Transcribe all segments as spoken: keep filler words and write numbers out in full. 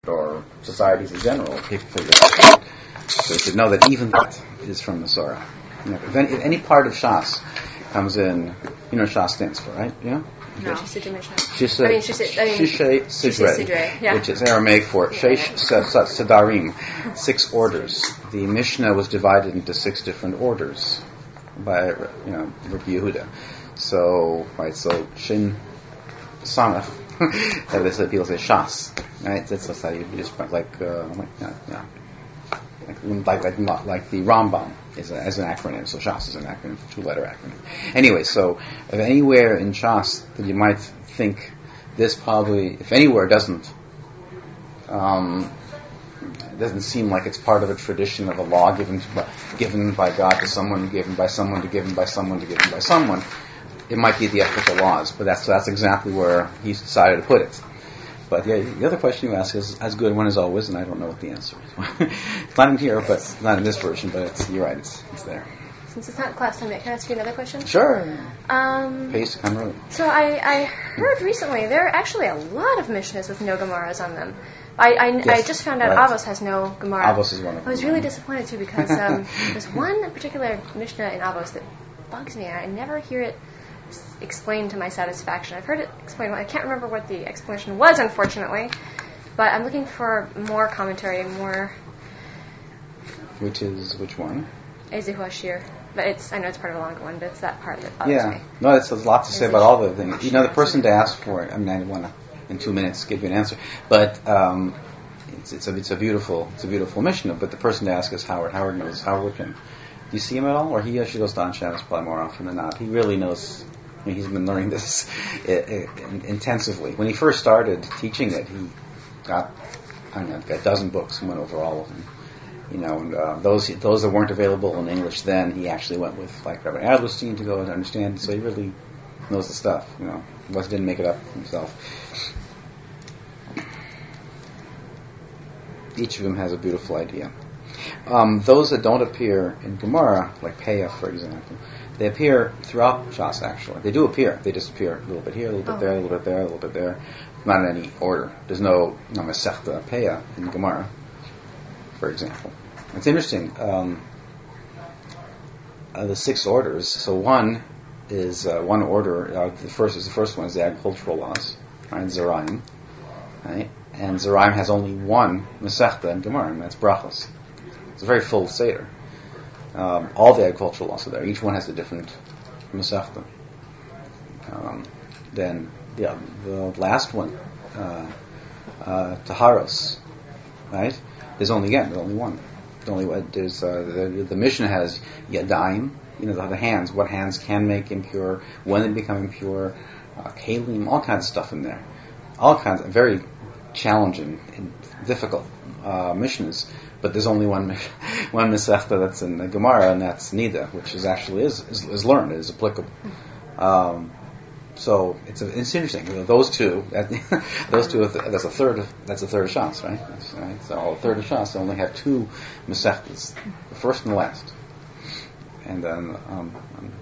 or societies in general, people figure it out. So you should know that even that is from Masorah. You know, if, any, if any part of Shas comes in, you know what Shas stands for, right? Yeah? No. Shisha Mishnah. Shisha, I mean, Shisha, I mean, Shisha Sidre, Sidre, yeah. which is Aramaic for Sheish Sadarim, six orders. The Mishnah was divided into six different orders by, you know, Rabbi Yehuda. So, right, so Shin Samach, that is, people say Shas, right? That's, that's how you just like, uh, like, yeah, yeah. Like, like, like, not like the Rambam is a, as an acronym, so Shas is an acronym, two-letter acronym. Anyway, so if anywhere in Shas that you might think this probably, if anywhere doesn't, um, doesn't seem like it's part of a tradition of a law given to, given by God to someone, given by someone to given by someone to given by someone, it might be the ethical laws, but that's that's exactly where he's decided to put it. But yeah, the other question you ask is as good one as always, and I don't know what the answer is. It's not in here, but it's not in this version, but it's, you're right, it's, it's there. Since it's not class time yet, can I ask you another question? Sure. Um, Pace, come early. So I, I heard recently there are actually a lot of Mishnahs with no Gemaras on them. I I, Yes, I just found out right. Avos has no Gemara. Avos is one of them. I was really disappointed too because um, there's one particular Mishnah in Avos that bugs me. I never hear it explained to my satisfaction. I've heard it explained. I can't remember what the explanation was, unfortunately. But I'm looking for more commentary, more. Which is which one? Ezehu Ashir. But it's I know it's part of a longer one, but it's that part that bothers Yeah. me. No, it's, there's a lot to say about all the things. You know, the person to ask for it, I mean, I want to, in two minutes, give you an answer. But um, it's, it's, a, it's a beautiful it's a beautiful Mishnah, but the person to ask is Howard. Howard knows. Howard can. Do you see him at all? Or he actually goes to Shabbos probably more often than not. He really knows. I mean, he's been learning this it, it, intensively. When he first started teaching it, he got, I don't know, got a dozen books and went over all of them. You know, and uh, those those that weren't available in English then, he actually went with like Rabbi Adlerstein to go and understand. So he really knows the stuff. You know, he just didn't make it up himself. Each of them has a beautiful idea. Um, those that don't appear in Gemara, like Peah, for example, they appear throughout Shas, actually. They do appear. They just appear a little bit here, a little bit oh. there, a little bit there, a little bit there. Not in any order. There's no, no Masechta Peah in Gemara, for example. It's interesting. Um, uh, the six orders. So one is uh, one order. Uh, the first is the first one is the agricultural laws, right? Zeraim, right? And Zeraim has only one Masechta in Gemara, and that's Brachos. It's a very full Seder. Um, all the agricultural laws are there. Each one has a different Masechta. Um, then yeah, the last one, uh, uh, Taharos, right? There's only again, there's only one. There's only there's uh, the, the Mishnah has Yadayim, you know, the, the hands. What hands can make impure, when they become impure, uh, Kalim, all kinds of stuff in there. All kinds of very challenging and difficult uh, Mishnahs. But there's only one one Masechta that's in the Gemara, and that's Nida, which is actually is is, is learned, is applicable. Um, so it's a, it's interesting. You know, those two, that, those two, that's a third. Of, that's a third of Shas, right? That's, right? So a third of Shas, they only have two Masechtas, the first and the last. And then, um, um,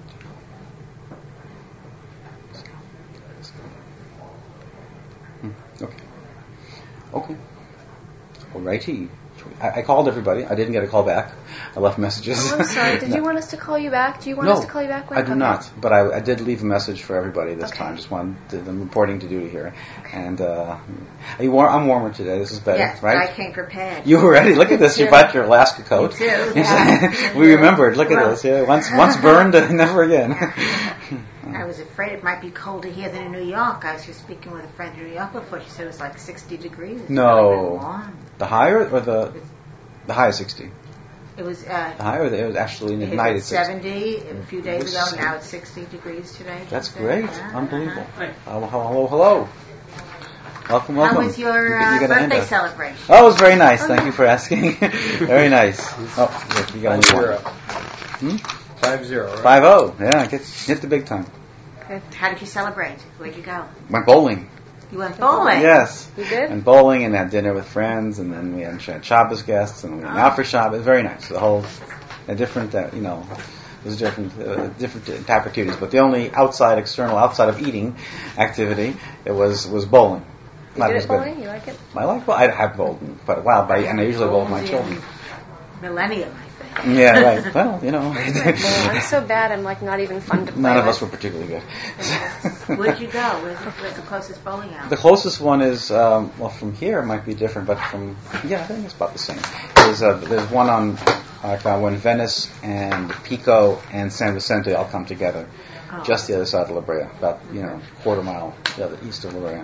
hmm, okay, okay, alrighty. I, I called everybody. I didn't get a call back. I left messages. Oh, I'm sorry. Did no. you want us to call you back? Do you want no, us to call you back? When I do okay. not. But I, I did leave a message for everybody this okay. time. Just wanted to, I'm reporting to duty here. Okay. And uh, are you war- I'm warmer today. This is better, yes, right? I came prepared. You were ready. Look at this. You brought your Alaska coat. Me too. Yeah. We remembered. Look at well, this. Yeah, once once burned, never again. I was afraid it might be colder here than in New York. I was just speaking with a friend in New York before. She said it was like sixty degrees. It's no. really warm. The higher or the the high is sixty. It was uh, the higher. It was actually at it night. was It's seventy a few days ago. Now it's sixty degrees today. That's so, great. yeah, Unbelievable. Uh-huh. Hello, hello, hello. Welcome, welcome. How was your uh, you, you birthday celebration? Oh, it was very nice. Thank you for asking. Very nice. Oh, look, you got Five zero. Hmm? Five zero. Right? Five oh. Yeah, get hit the big time. Good. How did you celebrate? Where'd you go? Went bowling. You went bowling? Yes. You did? And bowling and had dinner with friends, and then we had Shabbos guests, and we went out for Shabbos. Very nice. The whole, a different, uh, you know, There's different uh, different type activities, but the only outside, external, outside of eating activity it was was bowling. You not good as at good. bowling? You like it? I like bowl. I have bowled in quite a while, but I, and I usually bowl with my children. Millennium, I think. Yeah, right. Well, you know. I'm so bad, I'm like not even fun to play None of with. us were particularly good. Where'd you go? Where's, where's the closest bowling alley? The closest one is, um, well, from here it might be different, but from, yeah, I think it's about the same. There's, uh, there's one on, like, uh, when Venice and Pico and San Vicente all come together, Oh. just the other side of La Brea, about, you know, quarter mile the other east of La Brea.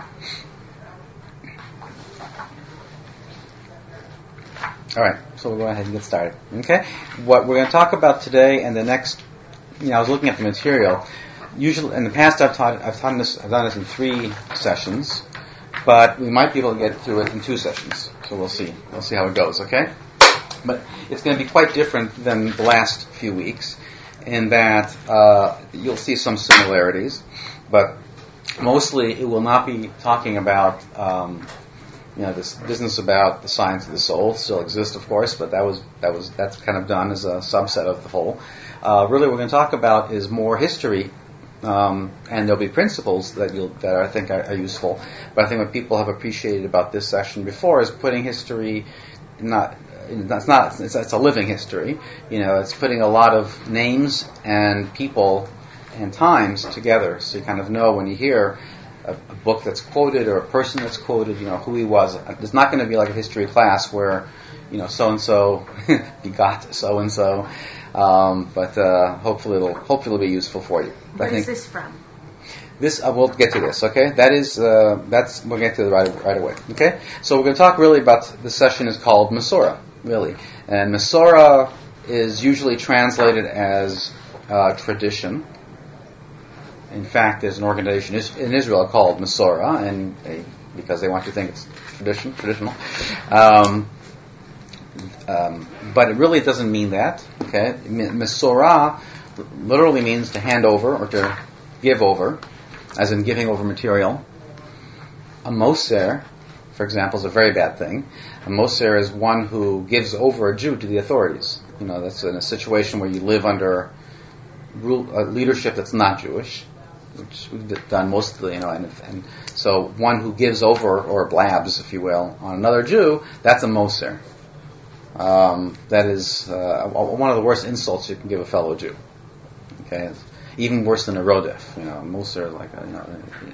All right, so we'll go ahead and get started. Okay, what we're going to talk about today and the next, you know, I was looking at the material. Usually, in the past, I've taught, I've done this, I've done this in three sessions, but we might be able to get through it in two sessions. So we'll see, we'll see how it goes. Okay, but it's going to be quite different than the last few weeks, in that uh, you'll see some similarities, but mostly it will not be talking about. Um, You know, this business about the science of the soul still exists, of course, but that was that was that's kind of done as a subset of the whole. Uh, really, what we're going to talk about is more history, um, and there'll be principles that you'll that I think are, are useful. But I think what people have appreciated about this session before is putting history not. It's not. It's, it's a living history. You know, it's putting a lot of names and people and times together, so you kind of know when you hear a, a book that's quoted or a person that's quoted, you know, who he was. It's not going to be like a history class where, you know, so and so begot so and so. But uh, hopefully it'll hopefully it'll be useful for you. What I think is this from? This uh, we'll get to this. Okay, that is uh, that's we'll get to it right right away. Okay, so we're going to talk really about the session is called Masorah, really, and Masorah is usually translated as uh, tradition. In fact, there's an organization in Israel called Masorah, and they, because they want you to think it's tradition, traditional. Um, um, but it really doesn't mean that. Okay, Masorah literally means to hand over or to give over, as in giving over material. A moser, for example, is a very bad thing. A moser is one who gives over a Jew to the authorities. You know, that's in a situation where you live under rule, uh, leadership that's not Jewish, which we've done mostly, you know, and, and so one who gives over, or blabs, if you will, on another Jew, that's a moser. Um, that is uh, one of the worst insults you can give a fellow Jew. Okay, it's even worse than a rodef. You know, moser, like a, you know.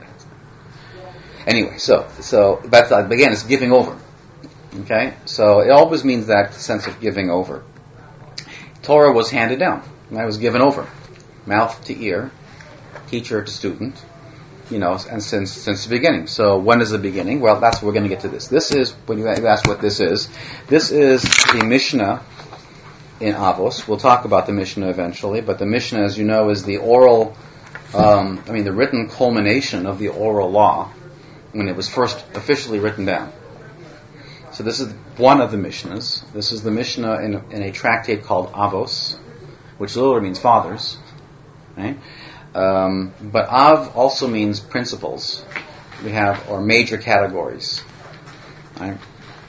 Anyway, so so but uh, again, it's giving over. Okay, so it always means that sense of giving over. Torah was handed down. It was given over, mouth to ear, teacher to student, you know, and since since the beginning. So when is the beginning? Well, that's what we're going to get to this. This is, when you ask what this is, this is the Mishnah in Avos. We'll talk about the Mishnah eventually, but the Mishnah, as you know, is the oral, um, I mean, the written culmination of the oral law when it was first officially written down. So this is one of the Mishnahs. This is the Mishnah in, in a tractate called Avos, which literally means fathers, right? Um, but Av also means principles. We have, or major categories. Right?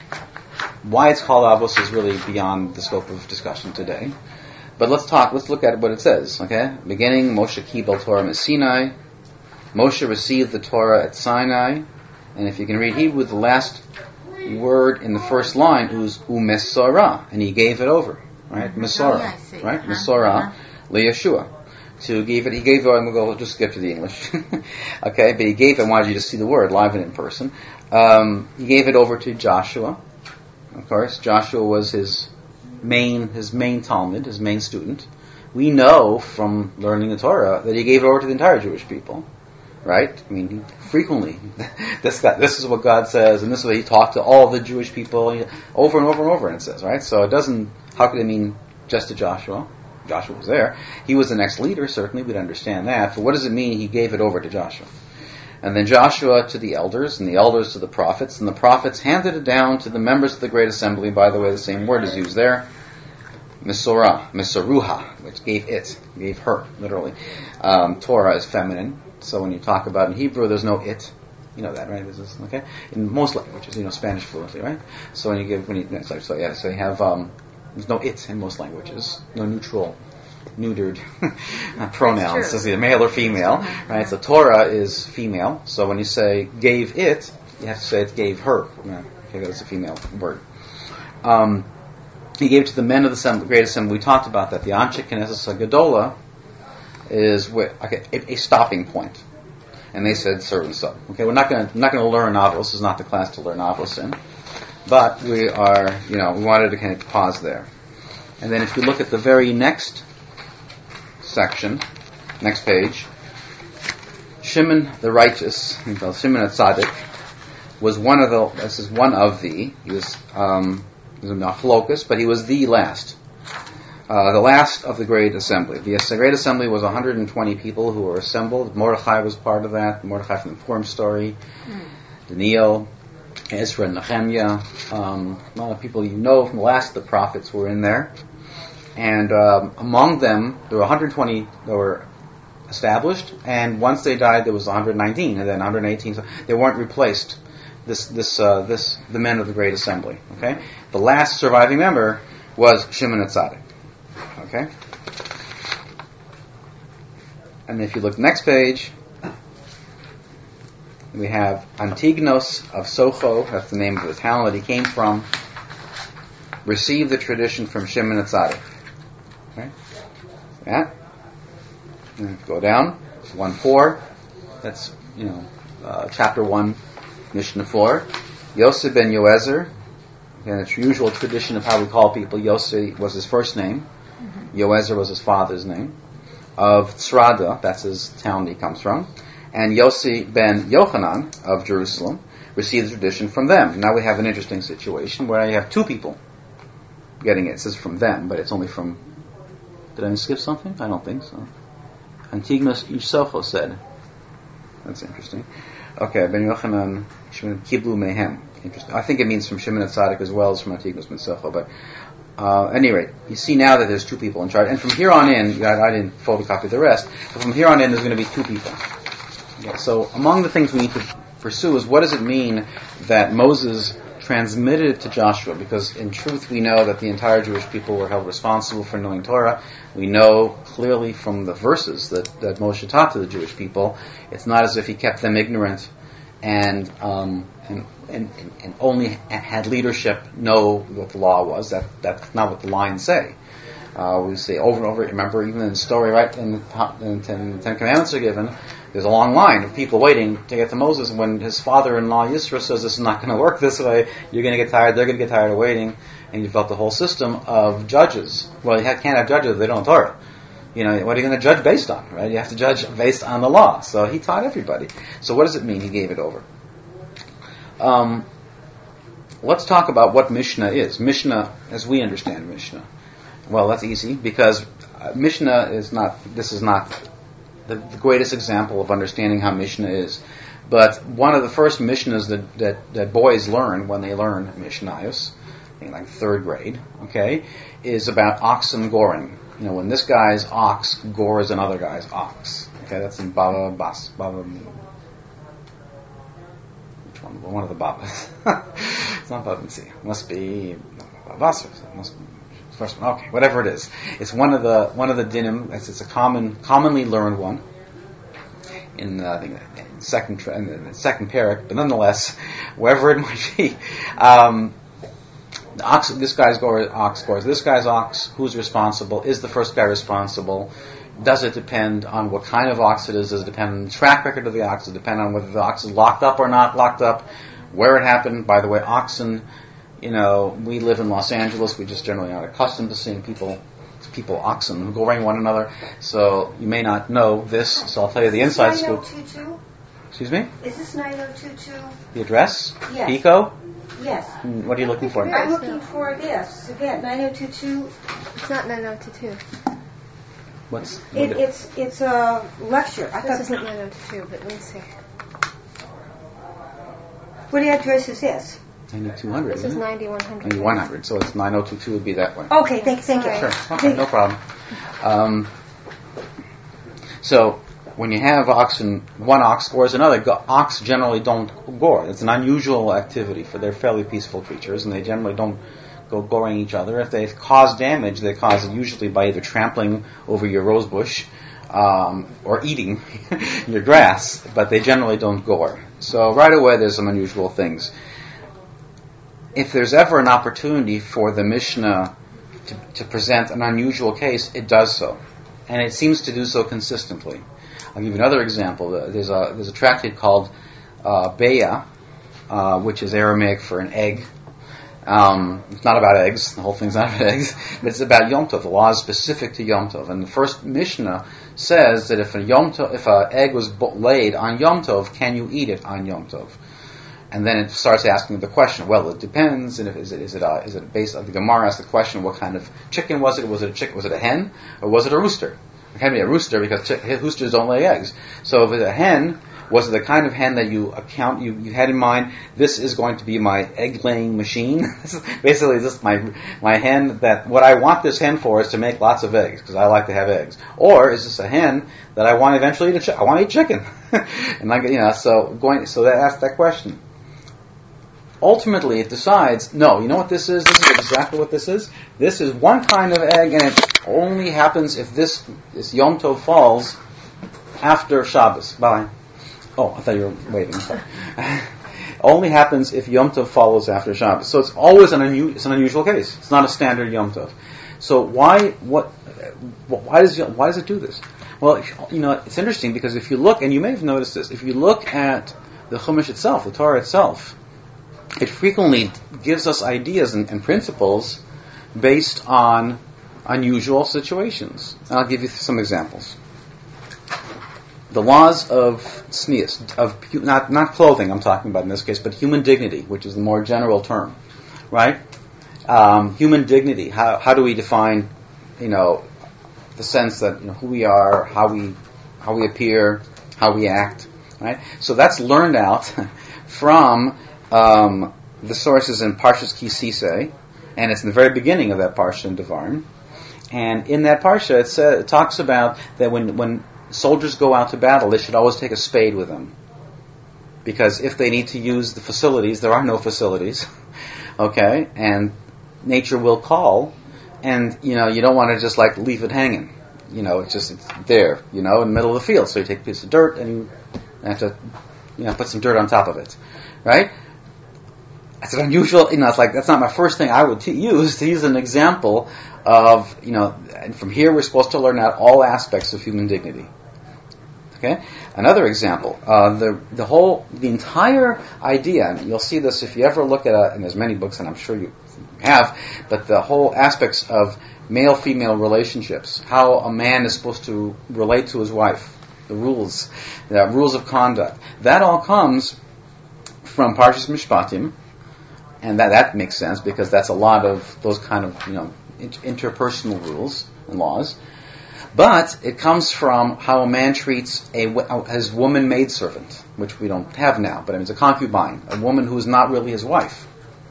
Why it's called Avos is really beyond the scope of discussion today. But let's talk, let's look at what it says, okay? Beginning, Moshe Kibel Torah Sinai. Moshe received the Torah at Sinai. And if you can read Hebrew, the last word in the first line is Umesorah, and he gave it over, right? Mm-hmm. Masorah, oh, yeah, right? Uh-huh. Masorah, Uh-huh. LeYeshua. To give it, he gave it, and we'll go, just skip to the English. Okay, but he gave it, I wanted you to see the word live and in person. Um, he gave it over to Joshua. Of course, Joshua was his main, his main Talmud, his main student. We know from learning the Torah that he gave it over to the entire Jewish people. Right? I mean, he, frequently, this this is what God says, and this is what he talked to all the Jewish people over and over and over, and it says, right? So it doesn't, how could it mean just to Joshua? Joshua was there. He was the next leader, certainly, we'd understand that. But what does it mean he gave it over to Joshua? And then Joshua to the elders, and the elders to the prophets, and the prophets handed it down to the members of the great assembly. By the way, the same word is used there. Misorah, Misoruha, which gave it, gave her, literally. Um, Torah is feminine. So when you talk about in Hebrew, there's no it. You know that, right? This is, okay? In most languages, you know Spanish fluently, right? So when you give, when you, so, so yeah, so you have, um, there's no it in most languages. No neutral, neutered pronouns. It's either male or female, right? So Torah is female. So when you say gave it, you have to say it gave her. Okay, that's a female word. Um, he gave it to the men of the assembly, great assembly. We talked about that. The Anshe Knesset Gedola is with, okay, a, a stopping point. And they said so and so. Okay, we're not going to not going to learn Avos. This is not the class to learn Avos in, but we are, you know, we wanted to kind of pause there. And then if you look at the very next section, next page, Shimon the righteous, Shimon HaTzadik, was one of the. This is one of the. He was um, he was a machlokus, but he was the last. Uh, the last of the Great Assembly. The Great Assembly was one hundred twenty people who were assembled. Mordechai was part of that. Mordechai from the Purim story. Mm. Daniel, Ezra, and Nehemiah. Um, a lot of people you know from the last of the prophets were in there. And um, among them, there were one hundred twenty that were established. And once they died, there was one hundred nineteen, and then one hundred eighteen. So they weren't replaced. This, this, uh, this, the men of the Great Assembly. Okay, the last surviving member was Shimon HaTzadik. Okay? And if you look next page, we have Antignos of Socho, that's the name of the town that he came from, received the tradition from Shimon HaTzadik. Okay? Yeah? And go down, it's one four, that's, you know, uh, chapter one, Mishnah four. Yosef ben Yoezer, and it's usual tradition of how we call people. Yosef was his first name. Mm-hmm. Yoezer was his father's name. Of Tzrada, that's his town that he comes from. And Yossi ben Yochanan of Jerusalem received the tradition from them. Now we have an interesting situation where you have two people getting it. It says from them, but it's only from... Did I skip something? I don't think so. Antignos Yusofo said. That's interesting. Okay, ben Yochanan Kiblu Mehem. Interesting. I think it means from Shimon HaTzadik as well as from Antignos ben Yusofo, but... Uh, at any rate, you see now that there's two people in charge. And from here on in, I, I didn't photocopy the rest, but from here on in there's going to be two people. Okay, so among the things we need to pursue is what does it mean that Moses transmitted it to Joshua? Because in truth we know that the entire Jewish people were held responsible for knowing Torah. We know clearly from the verses that, that Moshe taught to the Jewish people, it's not as if he kept them ignorant and um, and, and and only had leadership know what the law was. That that's not what the lines say. Uh, we say over and over. Remember, even in the story, right, in the, in the Ten, Ten Commandments are given, there's a long line of people waiting to get to Moses. When his father-in-law Yisro says this is not going to work this way, you're going to get tired. They're going to get tired of waiting, and you've got the whole system of judges. Well, you can't have judges if they don't Torah. You know, what are you going to judge based on, right? You have to judge based on the law. So he taught everybody. So what does it mean he gave it over? Um, let's talk about what Mishnah is. Mishnah, as we understand Mishnah. Well, that's easy because uh, Mishnah is not, this is not the, the greatest example of understanding how Mishnah is. But one of the first Mishnahs that, that, that boys learn when they learn Mishnayos, in like third grade, okay, is about oxen goring. You know, when this guy's ox gores another guy's ox. Okay, that's in Bava Bas. Bava. Which one? One of the Babas. It's not Bava Mitzi. It must be Bava Basra. It must be the first one. Okay, whatever it is. It's one of the one of the dinim. It's, it's a common, commonly learned one in uh, I think in second in the second parak. But nonetheless, wherever it might be. Um, The ox, this guy's go, ox scores. This guy's ox, who's responsible? Is the first guy responsible? Does it depend on what kind of ox it is? Does it depend on the track record of the ox? Does it depend on whether the ox is locked up or not locked up? Where it happened? By the way, oxen, you know, we live in Los Angeles. We just generally aren't accustomed to seeing people, people oxen goring one another. So you may not know this, so I'll tell you the inside scoop. Excuse me? Is this nine oh two two? The address? Yes. Pico? Yes. What are you looking for? I'm looking for this. Again, nine oh two two. It's not nine oh two two. What's it, it's it's a lecture. I this isn't nine oh two two, but let me see. What address is this? ninety-two hundred. This is ninety-one hundred. ninety-one hundred. So it's nine oh two two would be that one. Okay, thank, thank you. Sure. Okay, no problem. Um, so when you have oxen, one ox gores another. Go, ox generally don't gore. It's an unusual activity for they're fairly peaceful creatures, and they generally don't go goring each other. If they cause damage, they cause it usually by either trampling over your rose bush um, or eating your grass, but they generally don't gore. So right away there's some unusual things. If there's ever an opportunity for the Mishnah to, to present an unusual case, it does so. And it seems to do so consistently. I'll give you another example. There's a there's a tractate called uh, Beya, uh, which is Aramaic for an egg. Um, it's not about eggs. The whole thing's not about eggs. But it's about Yom Tov. The law is specific to Yom Tov. And the first Mishnah says that if a Yom Tov, if an egg was laid on Yom Tov, can you eat it on Yom Tov? And then it starts asking the question. Well, it depends. And if, is it is it a, is it based on the Gemara asks the question? What kind of chicken was it? Was it a chicken? Was it a hen or was it a rooster? It can't be a rooster because ch- roosters don't lay eggs. So if it's a hen, was it the kind of hen that you account you, you had in mind? This is going to be my egg laying machine. This is basically just my my hen. That what I want this hen for is to make lots of eggs because I like to have eggs. Or is this a hen that I want to eventually eat? A chi- I want to eat chicken, and like you know, so going so that asks that question. Ultimately, it decides, no, you know what this is? This is exactly what this is. This is one kind of egg, and it only happens if this, this Yom Tov falls after Shabbos. Bye. Oh, I thought you were waiting. Only happens if Yom Tov follows after Shabbos. So it's always an, unu- it's an unusual case. It's not a standard Yom Tov. So why what why does why does it do this? Well, you know, it's interesting because if you look, and you may have noticed this, if you look at the Chumash itself, the Torah itself, it frequently gives us ideas and, and principles based on unusual situations. And I'll give you some examples. The laws of tznius, of not not clothing I'm talking about in this case, but human dignity, which is the more general term, right? Um, human dignity. How how do we define, you know, the sense that you know, who we are, how we how we appear, how we act, right? So that's learned out from um, the sources in Parshas Ki Sisei, and it's in the very beginning of that parsha in Devarim. And in that parsha, it, says, it talks about that when when soldiers go out to battle, they should always take a spade with them. Because if they need to use the facilities, there are no facilities, okay? And nature will call, and, you know, you don't want to just, like, leave it hanging. You know, it's just it's there, you know, in the middle of the field. So you take a piece of dirt, and you have to, you know, put some dirt on top of it, right? That's an unusual, you know, it's like, that's not my first thing I would t- use to use an example of, you know, and from here we're supposed to learn out all aspects of human dignity. Okay? Another example, uh, the the whole, the entire idea, and you'll see this if you ever look at a, and there's many books, and I'm sure you have, but the whole aspects of male-female relationships, how a man is supposed to relate to his wife, the rules, the rules of conduct, that all comes from Parshas Mishpatim, and that that makes sense because that's a lot of those kind of, you know, interpersonal rules and laws. But it comes from how a man treats a, his woman maidservant, which we don't have now, but it's a concubine, a woman who is not really his wife.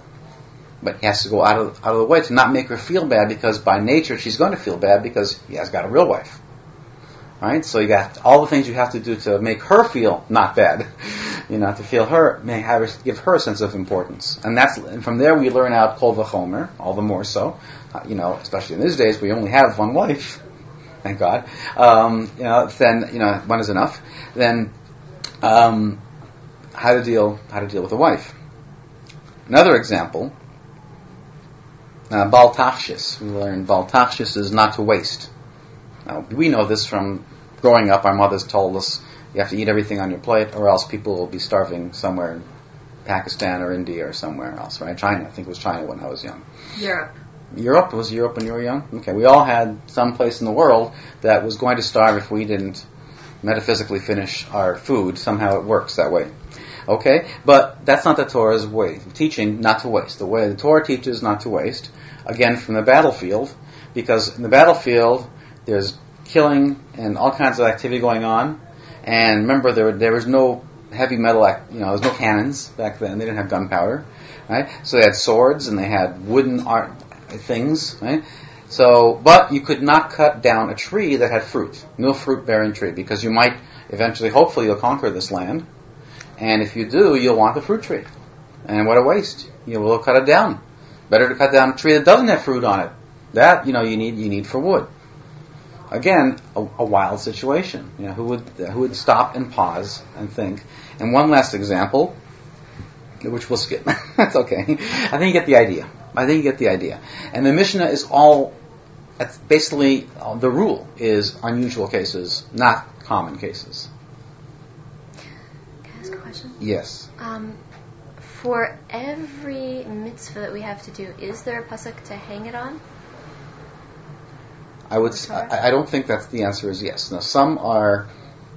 But he has to go out of, out of the way to not make her feel bad because by nature she's going to feel bad because he has got a real wife. Right? So you got all the things you have to do to make her feel not bad. You know, to feel her, may have, give her a sense of importance. And that's, and from there we learn out Kol V'chomer, all the more so. Uh, you know, especially in these days we only have one wife. Thank God. Um, you know, then, you know, one is enough. Then, um, how to deal, how to deal with a wife. Another example, uh, Bal Tachshis. We learn Bal Tachshis is not to waste. Now, we know this from growing up. Our mothers told us you have to eat everything on your plate or else people will be starving somewhere in Pakistan or India or somewhere else, right? China. I think it was China when I was young. Europe. Europe? Was Europe when you were young? Okay, we all had some place in the world that was going to starve if we didn't metaphysically finish our food. Somehow it works that way. Okay, but that's not the Torah's way of teaching not to waste. The way the Torah teaches not to waste, again from the battlefield, because in the battlefield there's killing and all kinds of activity going on. And remember, there there was no heavy metal, act, you know, there was no cannons back then. They didn't have gunpowder, right? So they had swords and they had wooden art things, right? So, but you could not cut down a tree that had fruit, no fruit-bearing tree, because you might eventually, hopefully, you'll conquer this land, and if you do, you'll want the fruit tree. And what a waste! You will cut it down. Better to cut down a tree that doesn't have fruit on it. That, you know, you need you need for wood. again, a, a wild situation. You know, who would who would stop and pause and think? And one last example, which we'll skip. That's okay. I think you get the idea. I think you get the idea. And the Mishnah is all. That's basically uh, the rule is unusual cases, not common cases. Can I ask a question? Yes. Um, for every mitzvah that we have to do, is there a pasuk to hang it on? I would. s- I, I don't think that the answer is yes. Now, some are.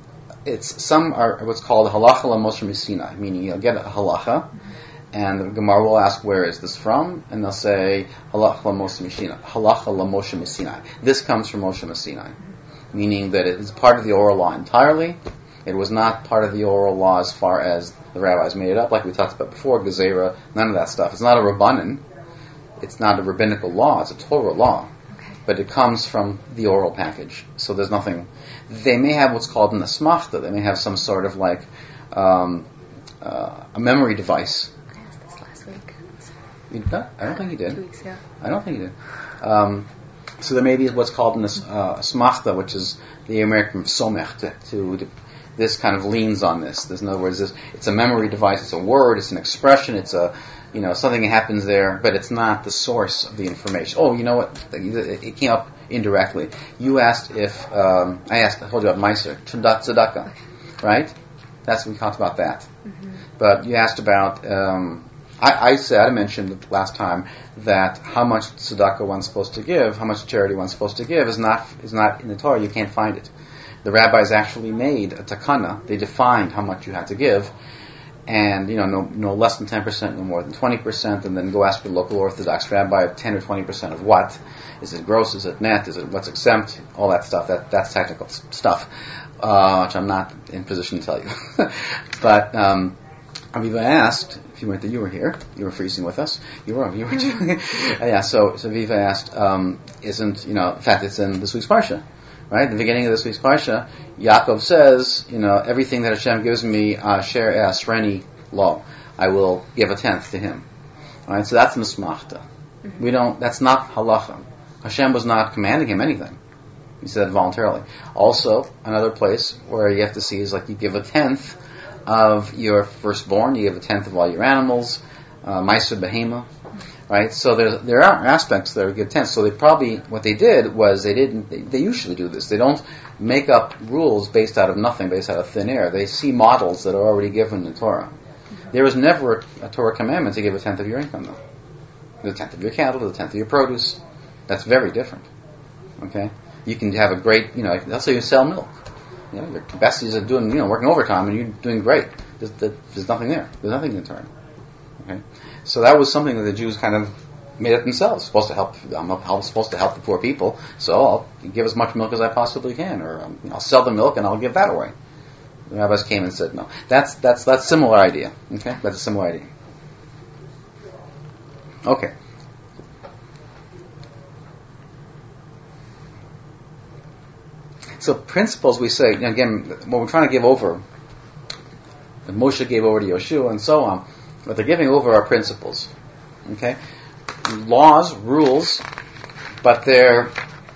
It's some are what's called halacha la Moshe Sinai, meaning you'll get a halacha, and the Gemara will ask where is this from, and they'll say halacha la Moshe Sinai. Halacha la Moshe Sinai. This comes from Moshe Sinai, meaning that it is part of the oral law entirely. It was not part of the oral law as far as the rabbis made it up, like we talked about before. Gezerah, none of that stuff. It's not a rabbanan. It's not a rabbinical law. It's a Torah law. But it comes from the oral package. So there's nothing. They may have what's called an asmachta. They may have some sort of like um, uh, a memory device. I asked this last week. You did that? I don't think you Two did. weeks ago. I don't think you did. Um, so there may be what's called an as- uh, asmachta, which is the American somech. To, to, to this kind of leans on this. There's, in other words, this, it's a memory device. It's a word. It's an expression. It's a You know, something happens there, but it's not the source of the information. Oh, you know what? It came up indirectly. You asked if, um, I asked, I told you about Meiser, tzedakah, right? That's, we talked about that. Mm-hmm. But you asked about, um, I, I said, I mentioned last time that how much tzedakah one's supposed to give, how much charity one's supposed to give is not, is not in the Torah. You can't find it. The rabbis actually made a takana. They defined how much you had to give. And, you know, no, no less than ten percent, no more than twenty percent, and then go ask your local Orthodox rabbi ten or twenty percent of what? Is it gross? Is it net? Is it what's exempt? All that stuff. That That's technical stuff, uh, which I'm not in position to tell you. But um, Aviva asked, if you weren't there, you were here, you were freezing with us, you were, you were, yeah, so, so Aviva asked, um, isn't, you know, in fact, it's in this week's Parsha. Right, at the beginning of this week's parsha, Yaakov says, you know, everything that Hashem gives me, Asher Asreni lo, I will give a tenth to him. All right, so that's mismachta. Mm-hmm. We don't. That's not halacha. Hashem was not commanding him anything. He said voluntarily. Also, another place where you have to see is like you give a tenth of your firstborn, you give a tenth of all your animals, uh, Meiser Behema. Right, so there there are aspects that are give tenths. So they probably what they did was they didn't. They, they usually do this. They don't make up rules based out of nothing, based out of thin air. They see models that are already given in the Torah. Mm-hmm. There was never a, a Torah commandment to give a tenth of your income, though. The tenth of your cattle, the tenth of your produce. That's very different. Okay, you can have a great, you know, let's say you sell milk. You know, your besties are doing, you know, working overtime, and you're doing great. There's, there's nothing there. There's nothing in the Torah. Okay. So that was something that the Jews kind of made up themselves. Supposed to help. I'm supposed to help the poor people, so I'll give as much milk as I possibly can, or um, I'll sell the milk and I'll give that away. The rabbis came and said, no, that's that's that's a similar idea. Okay, that's a similar idea. Okay. So principles, we say, again, what we're trying to give over, that Moshe gave over to Yoshua and so on. What they're giving over are principles, okay? Laws, rules, but they're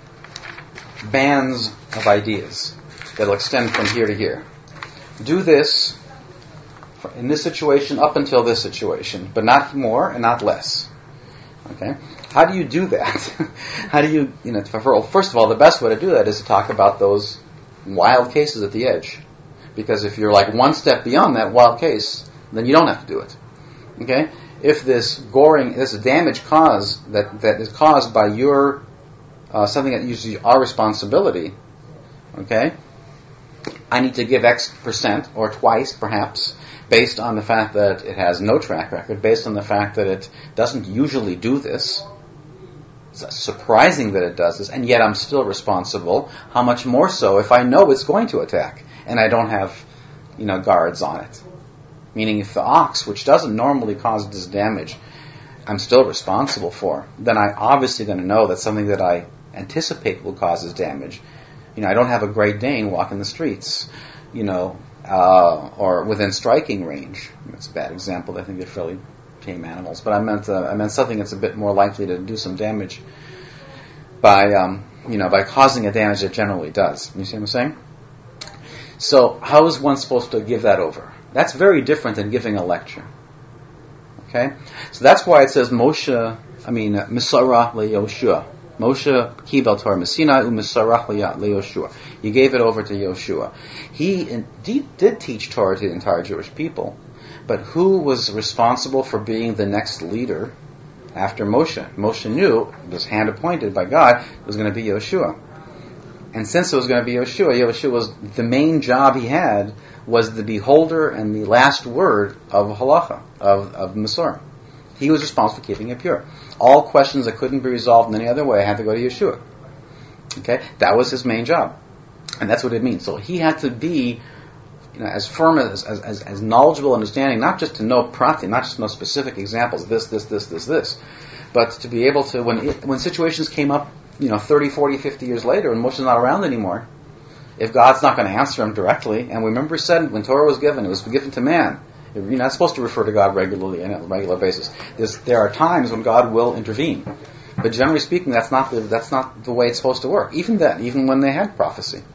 bands of ideas that'll extend from here to here. Do this in this situation up until this situation, but not more and not less, okay? How do you do that? How do you, you know, first of all, the best way to do that is to talk about those wild cases at the edge. Because if you're like one step beyond that wild case, then you don't have to do it. Okay? If this goring, this damage cause that, that is caused by your, uh, something that usually our responsibility, okay? I need to give X percent, or twice perhaps, based on the fact that it has no track record, based on the fact that it doesn't usually do this. It's surprising that it does this, and yet I'm still responsible. How much more so if I know it's going to attack, and I don't have, you know, guards on it. Meaning if the ox, which doesn't normally cause this damage, I'm still responsible for, then I'm obviously going to know that something that I anticipate will cause this damage. You know, I don't have a Great Dane walking the streets, you know, uh, or within striking range. That's a bad example. I think they're fairly tame animals. But I meant uh, I meant something that's a bit more likely to do some damage. by um, you know by causing a damage it generally does. You see what I'm saying? So how is one supposed to give that over? That's very different than giving a lecture. Okay, so that's why it says Moshe. I mean, Misarah leYoshua. Moshe kibel Torah Sinai u'Misarah leYoshua. He gave it over to Yoshua. He indeed did teach Torah to the entire Jewish people, but who was responsible for being the next leader after Moshe? Moshe knew, was hand appointed by God, it was going to be Yoshua. And since it was going to be Yoshua, Yoshua was the main job he had was the beholder and the last word of halacha, of, of Masorah. He was responsible for keeping it pure. All questions that couldn't be resolved in any other way had to go to Yeshua. Okay, that was his main job, and that's what it means. So he had to be, you know, as firm as as, as knowledgeable, understanding, not just to know prati, not just to know specific examples, this, this, this, this, this, but to be able to, when it, when situations came up, you know, thirty, forty, fifty years later, and Moshe's not around anymore, if God's not going to answer him directly, and we remember said when Torah was given, it was given to man. You're not supposed to refer to God regularly on a regular basis. There's, there are times when God will intervene, but generally speaking, that's not the that's not the way it's supposed to work. Even then, even when they had prophecy.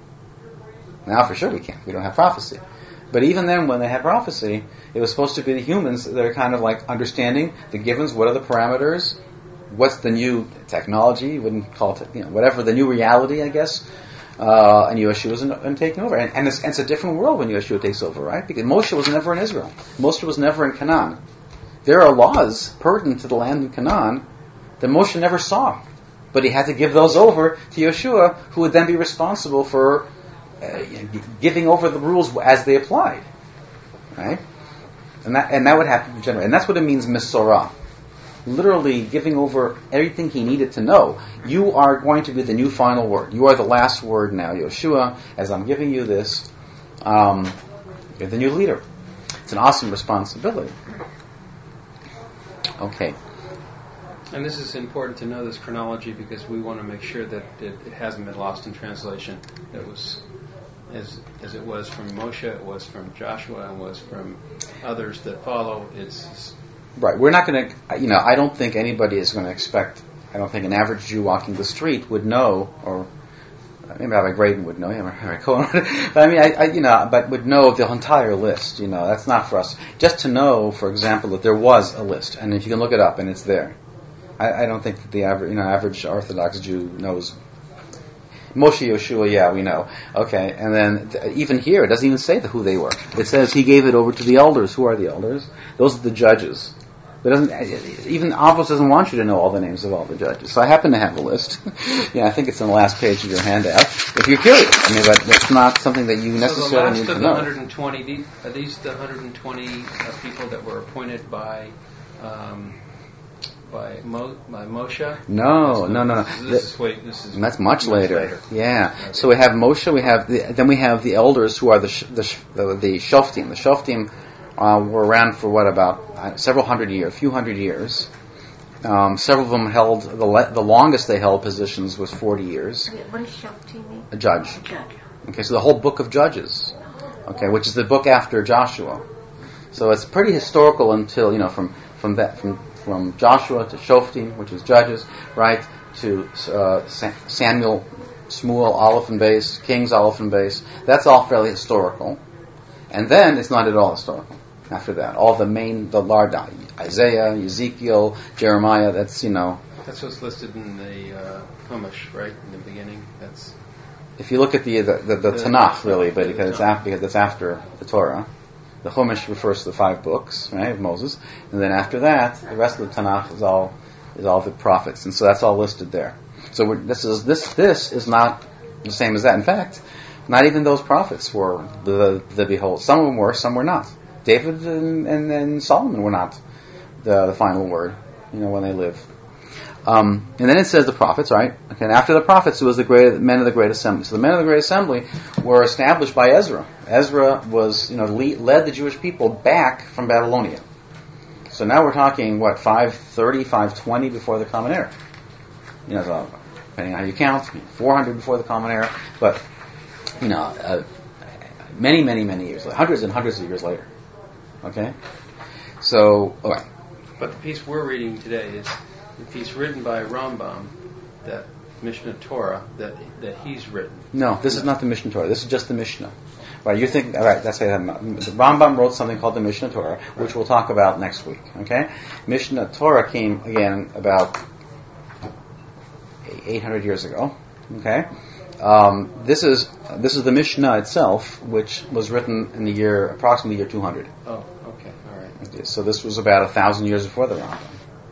Now, for sure, we can't. We don't have prophecy. But even then, when they had prophecy, it was supposed to be the humans that are kind of like understanding the givens. What are the parameters? What's the new technology? You wouldn't call it, you know, whatever the new reality, I guess. Uh, and Yeshua was in, in taking over. And, and, it's, and it's a different world when Yeshua takes over, right? Because Moshe was never in Israel. Moshe was never in Canaan. There are laws pertinent to the land of Canaan that Moshe never saw. But he had to give those over to Yeshua, who would then be responsible for uh, giving over the rules as they applied. Right? And that and that would happen generally. And that's what it means, Misorah. Literally giving over everything he needed to know. You are going to be the new final word. You are the last word now, Yoshua. As I'm giving you this, um, you're the new leader. It's an awesome responsibility. Okay. And this is important to know this chronology because we want to make sure that it, it hasn't been lost in translation. It was as as it was from Moshe, it was from Joshua, and was from others that follow. It's Right. We're not going to, you know, I don't think anybody is going to expect, I don't think an average Jew walking the street would know, or maybe Rabbi Graydon would know, Rabbi Cohen, but I mean, I, I, you know, but would know the entire list, you know, that's not for us. Just to know, for example, that there was a list, and if you can look it up and it's there. I, I don't think that the average, you know, average Orthodox Jew knows. Moshe Yoshua, yeah, we know. Okay, and then th- even here, it doesn't even say the, who they were. It says he gave it over to the elders. Who are the elders? Those are the judges. It doesn't, even Avos doesn't want you to know all the names of all the judges. So I happen to have a list. Yeah, I think it's on the last page of your handout. If you're curious, I mean, but it's not something that you necessarily need to know. So the last of the one hundred twenty, these, are these the one hundred twenty uh, people that were appointed by um, by, Mo, by Moshe? No, no, no, no. This, this is wait, this is that's much, much later. later. Yeah. Okay. So we have Moshe. We have the, then we have the elders who are the the the, the Shoftim. The Shoftim. Uh, were around for what, about uh, several hundred years, a few hundred years. Um, several of them held, the le- the longest they held positions was forty years. What does Shoftim mean? A judge. A judge. Okay, so the whole book of Judges, okay, which is the book after Joshua. So it's pretty historical until, you know, from, from that, from, from Joshua to Shoftim, which is Judges, right, to uh, Samuel, Shmuel, Aleph and Beis, Kings, Aleph and Beis. That's all fairly historical. And then it's not at all historical. After that, all the main, the large, Isaiah, Ezekiel, Jeremiah, that's, you know. That's what's listed in the uh, Chumash, right, in the beginning. That's. If you look at the the, the, the, the Tanakh, really, but because it's, after, because it's after the Torah. The Chumash refers to the five books, right, of Moses. And then after that, the rest of the Tanakh is all is all the prophets. And so that's all listed there. So we're, this is this this is not the same as that. In fact, not even those prophets were the the behold. Some of them were, some were not. David and, and, and Solomon were not the, the final word, you know, when they lived. Um, and then it says the prophets, right? Okay, and after the prophets, it was the great men of the Great Assembly. So the men of the Great Assembly were established by Ezra. Ezra was, you know, lead, led the Jewish people back from Babylonia. So now we're talking, what, five thirty, five twenty before the Common Era. You know, so depending on how you count, four hundred before the Common Era. But, you know, uh, many, many, many years later, hundreds and hundreds of years later. Okay? So, all right. But the piece we're reading today is the piece written by Rambam that Mishnah Torah that that he's written. No, this is not the Mishnah Torah. This is just the Mishnah. Right, you think, all right, that's how the Rambam wrote something called the Mishnah Torah, which we'll talk about next week, okay? Mishnah Torah came, again, about eight hundred years ago, okay? Um, this is this is the Mishnah itself, which was written in the year, approximately year two hundred. Oh, okay, all right. Okay, so this was about a thousand years before the Rambam.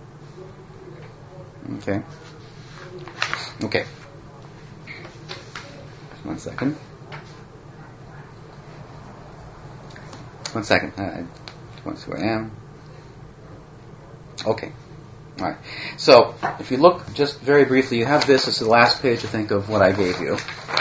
Okay. Okay. One second. One second. I want to see where I am. Okay. All right. So, if you look just very briefly, you have this as the last page to think of what I gave you.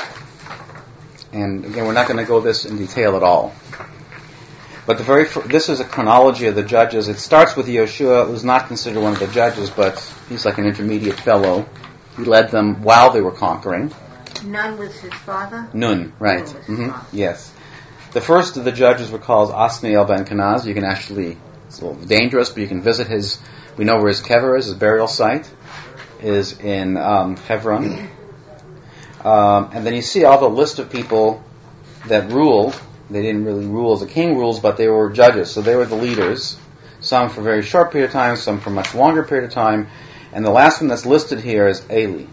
And again, we're not going to go this in detail at all. But the very fir- this is a chronology of the judges. It starts with Yoshua, who's not considered one of the judges, but he's like an intermediate fellow. He led them while they were conquering. Nun was his father? Nun, right. Nun was his Mm-hmm. father. Yes. The first of the judges were called Asniel ben Kenaz. You can actually, it's a little dangerous, but you can visit his, we know where his kever is, his burial site is in um, Hebron. Um, and then you see all the list of people that ruled. They didn't really rule as a king rules, but they were judges, so they were the leaders. Some for a very short period of time, some for a much longer period of time. And the last one that's listed here is Eli.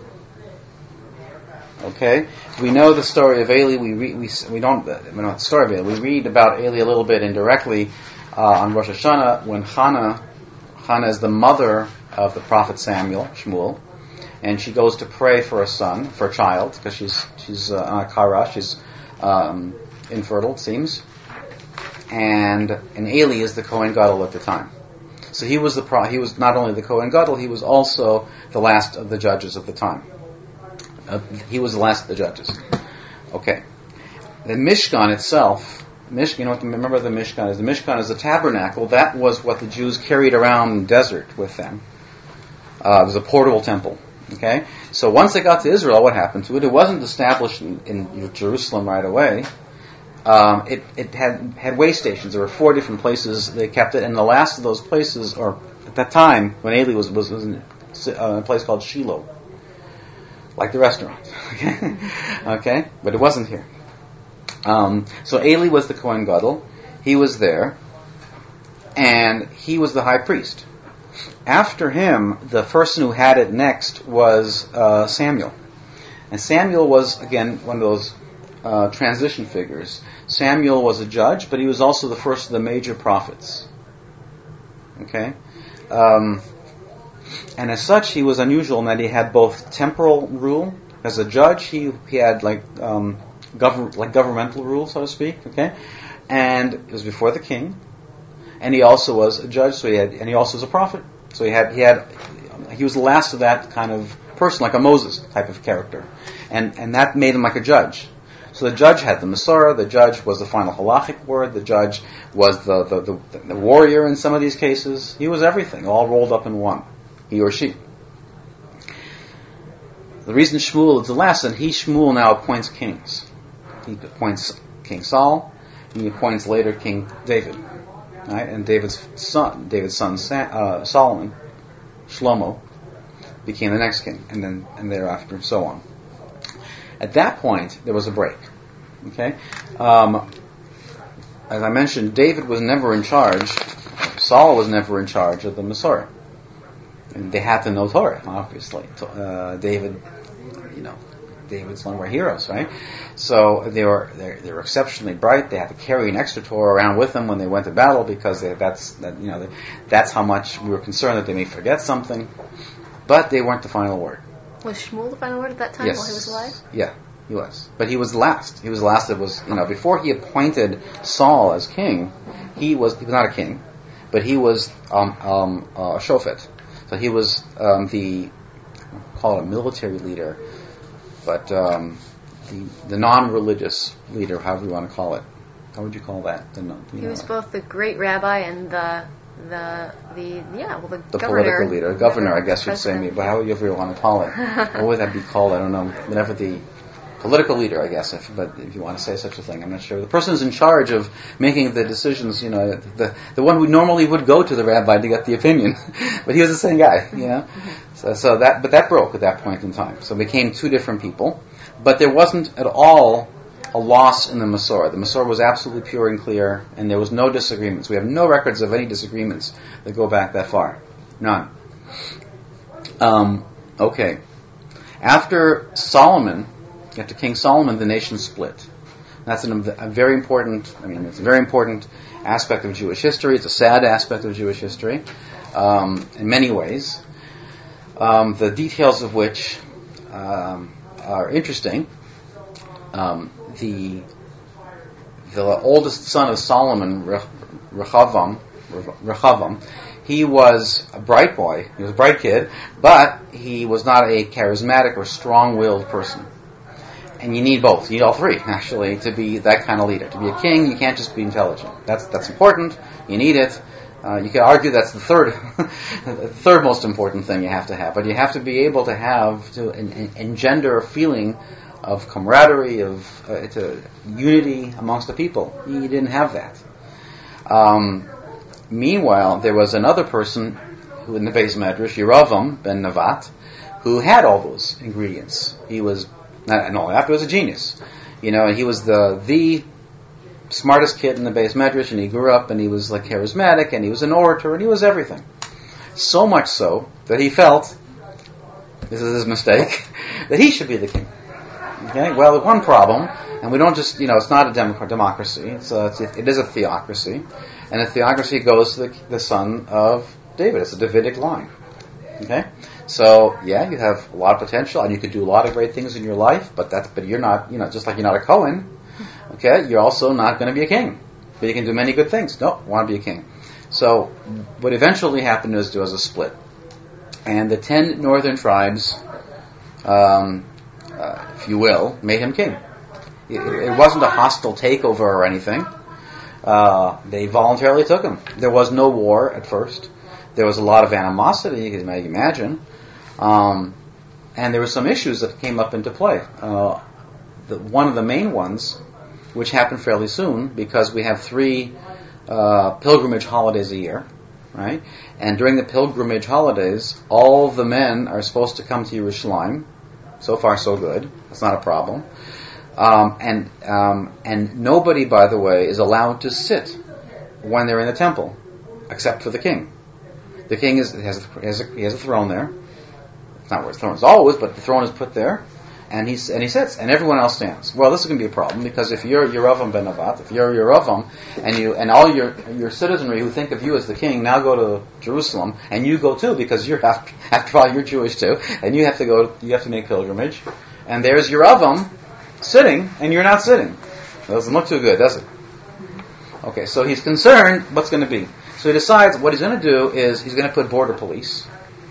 Okay, we know the story of Eli. We re, we we don't we know the story of Eli. We read about Eli a little bit indirectly uh, on Rosh Hashanah when Hannah Hannah is the mother of the prophet Samuel Shmuel, and she goes to pray for a son, for a child, because she's she's uh, on a kara, she's um, infertile, it seems, and and Eli is the Kohen Gadol at the time. So he was the pro, he was not only the Kohen Gadol, he was also the last of the judges of the time. Uh, he was the last of the judges. Okay. The Mishkan itself, Mishkan, you know what the, remember the Mishkan is? The Mishkan is the tabernacle. That was what the Jews carried around in the desert with them. Uh, it was a portable temple. Okay? So once they got to Israel, what happened to it? It wasn't established in, in Jerusalem right away. Um, it, it had, had way stations. There were four different places they kept it, and the last of those places, or at that time, when Eli was, was, was in a place called Shiloh. Like the restaurant, okay? Okay, but it wasn't here. Um, so Eli was the Kohen Gadol. He was there, and he was the high priest. After him, the person who had it next was uh, Samuel, and Samuel was again one of those uh, transition figures. Samuel was a judge, but he was also the first of the major prophets. Okay. Um, And as such, he was unusual in that he had both temporal rule. As a judge, he he had like um, govern like governmental rule, so to speak. Okay, and it was before the king. And he also was a judge, so he had, and he also was a prophet. So he had he had he was the last of that kind of person, like a Moses type of character, and and that made him like a judge. So the judge had the Masorah, the judge was the final halachic word, the judge was the the, the the warrior in some of these cases. He was everything, all rolled up in one. He or she. The reason Shmuel is the last, and he, Shmuel, now appoints kings. He appoints King Saul, and he appoints later King David. Right? And David's son, David's son uh, Solomon, Shlomo, became the next king, and then and thereafter, and so on. At that point, there was a break. Okay, um, as I mentioned, David was never in charge. Saul was never in charge of the Masorah. And they had to know Torah, obviously. Uh, David, you know, David's one of our heroes, right? So they were they were exceptionally bright. They had to carry an extra Torah around with them when they went to battle because they, that's that, you know that's how much we were concerned that they may forget something. But they weren't the final word. Was Shmuel the final word at that time Yes. while he was alive? Yeah, he was. But he was the last. He was the last that was, you know, before he appointed Saul as king, he was he was not a king, but he was um, um, uh, a shofet. So he was um, the, I'll call it a military leader, but um, the the non-religious leader, however you want to call it. How would you call that? The, non, He was both the great rabbi and the the the yeah well the, the governor, political leader, governor, I guess you'd say, president. but however you want to call it. What would that be called? I don't know. Whatever the political leader, I guess, if, but if you want to say such a thing, I'm not sure. The person who's in charge of making the decisions, you know, the the one who normally would go to the rabbi to get the opinion, but he was the same guy, you know. So, so that, but that broke at that point in time. So it became two different people, but there wasn't at all a loss in the Masorah. The Masorah was absolutely pure and clear, and there was no disagreements. We have no records of any disagreements that go back that far. None. Um, okay. After Solomon, after King Solomon, the nation split. That's an, a very important, I mean, it's a very important aspect of Jewish history. It's a sad aspect of Jewish history, um, in many ways, um, the details of which um, are interesting. Um, the the oldest son of Solomon, Rehoboam, Rehoboam, he was a bright boy. He was a bright kid, but he was not a charismatic or strong-willed person. And you need both. You need all three, actually, to be that kind of leader. To be a king, you can't just be intelligent. That's that's important. You need it. Uh, you could argue that's the third, the third most important thing you have to have. But you have to be able to have to en- en- engender a feeling of camaraderie, of uh, to unity amongst the people. You didn't have that. Um, meanwhile, there was another person who in the Beis Medrash, Yeravam ben Nevat, who had all those ingredients. He was not only that, he was a genius. You know, he was the the smartest kid in the Beis Medrash, and he grew up, and he was like charismatic, and he was an orator, and he was everything. So much so that he felt, this is his mistake, that he should be the king. Okay, well, one problem, and we don't just, you know, it's not a dem- democracy, it's a, it's a, it is a theocracy, and a theocracy goes to the, the son of David. It's a Davidic line. Okay, so yeah, you have a lot of potential, and you could do a lot of great things in your life, but that's, but you're not, you know, just like you're not a Cohen, okay, you're also not going to be a king, but you can do many good things. No, want to be a king. So what eventually happened is there was a split, and the ten northern tribes, um, uh, if you will, made him king. It, it wasn't a hostile takeover or anything. Uh, they voluntarily took him. There was no war at first. There was a lot of animosity, you can imagine, um, and there were some issues that came up into play. Uh, the, one of the main ones, which happened fairly soon, because we have three uh, pilgrimage holidays a year, right? And during the pilgrimage holidays, all the men are supposed to come to Yerushalayim. So far, so good. That's not a problem. Um, and um, and nobody, by the way, is allowed to sit when they're in the temple, except for the king. The king is has a, has a, he has a throne there. It's not where his throne is always, but the throne is put there, and he and he sits, and everyone else stands. Well, this is going to be a problem, because if you're Yeravam ben Nevat, if you're Yeravam, and you and all your your citizenry who think of you as the king now go to Jerusalem, and you go too, because you're after, after all you're Jewish too, and you have to go, you have to make pilgrimage, and there's Yeravam sitting, and you're not sitting. It doesn't look too good, does it? Okay, so he's concerned what's going to be. So he decides what he's going to do is he's going to put border police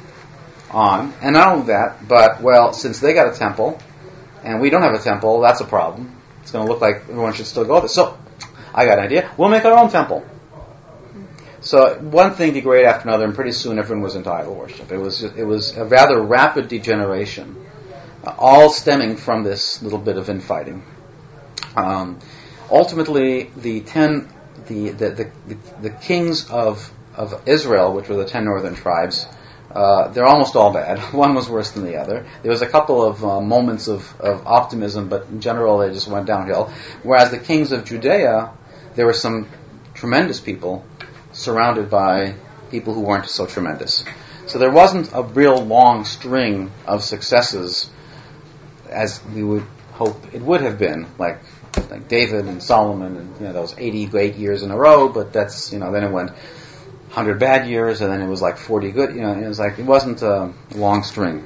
on, and not only that, but, well, since they got a temple, and we don't have a temple, that's a problem. It's going to look like everyone should still go there. So, I got an idea. We'll make our own temple. So, one thing degraded after another, and pretty soon everyone was into idol worship. It was it was a rather rapid degeneration, uh, all stemming from this little bit of infighting. Um, ultimately, the ten, the the, the the the kings of of Israel, which were the ten northern tribes, Uh, they're almost all bad. One was worse than the other. There was a couple of uh, moments of, of optimism, but in general they just went downhill. Whereas the kings of Judea, there were some tremendous people surrounded by people who weren't so tremendous. So there wasn't a real long string of successes as we would hope it would have been, like like David and Solomon and, you know, those eighty great years in a row. But that's, you know, then it went one hundred bad years, and then it was like forty good. You know, it was like it wasn't a long string.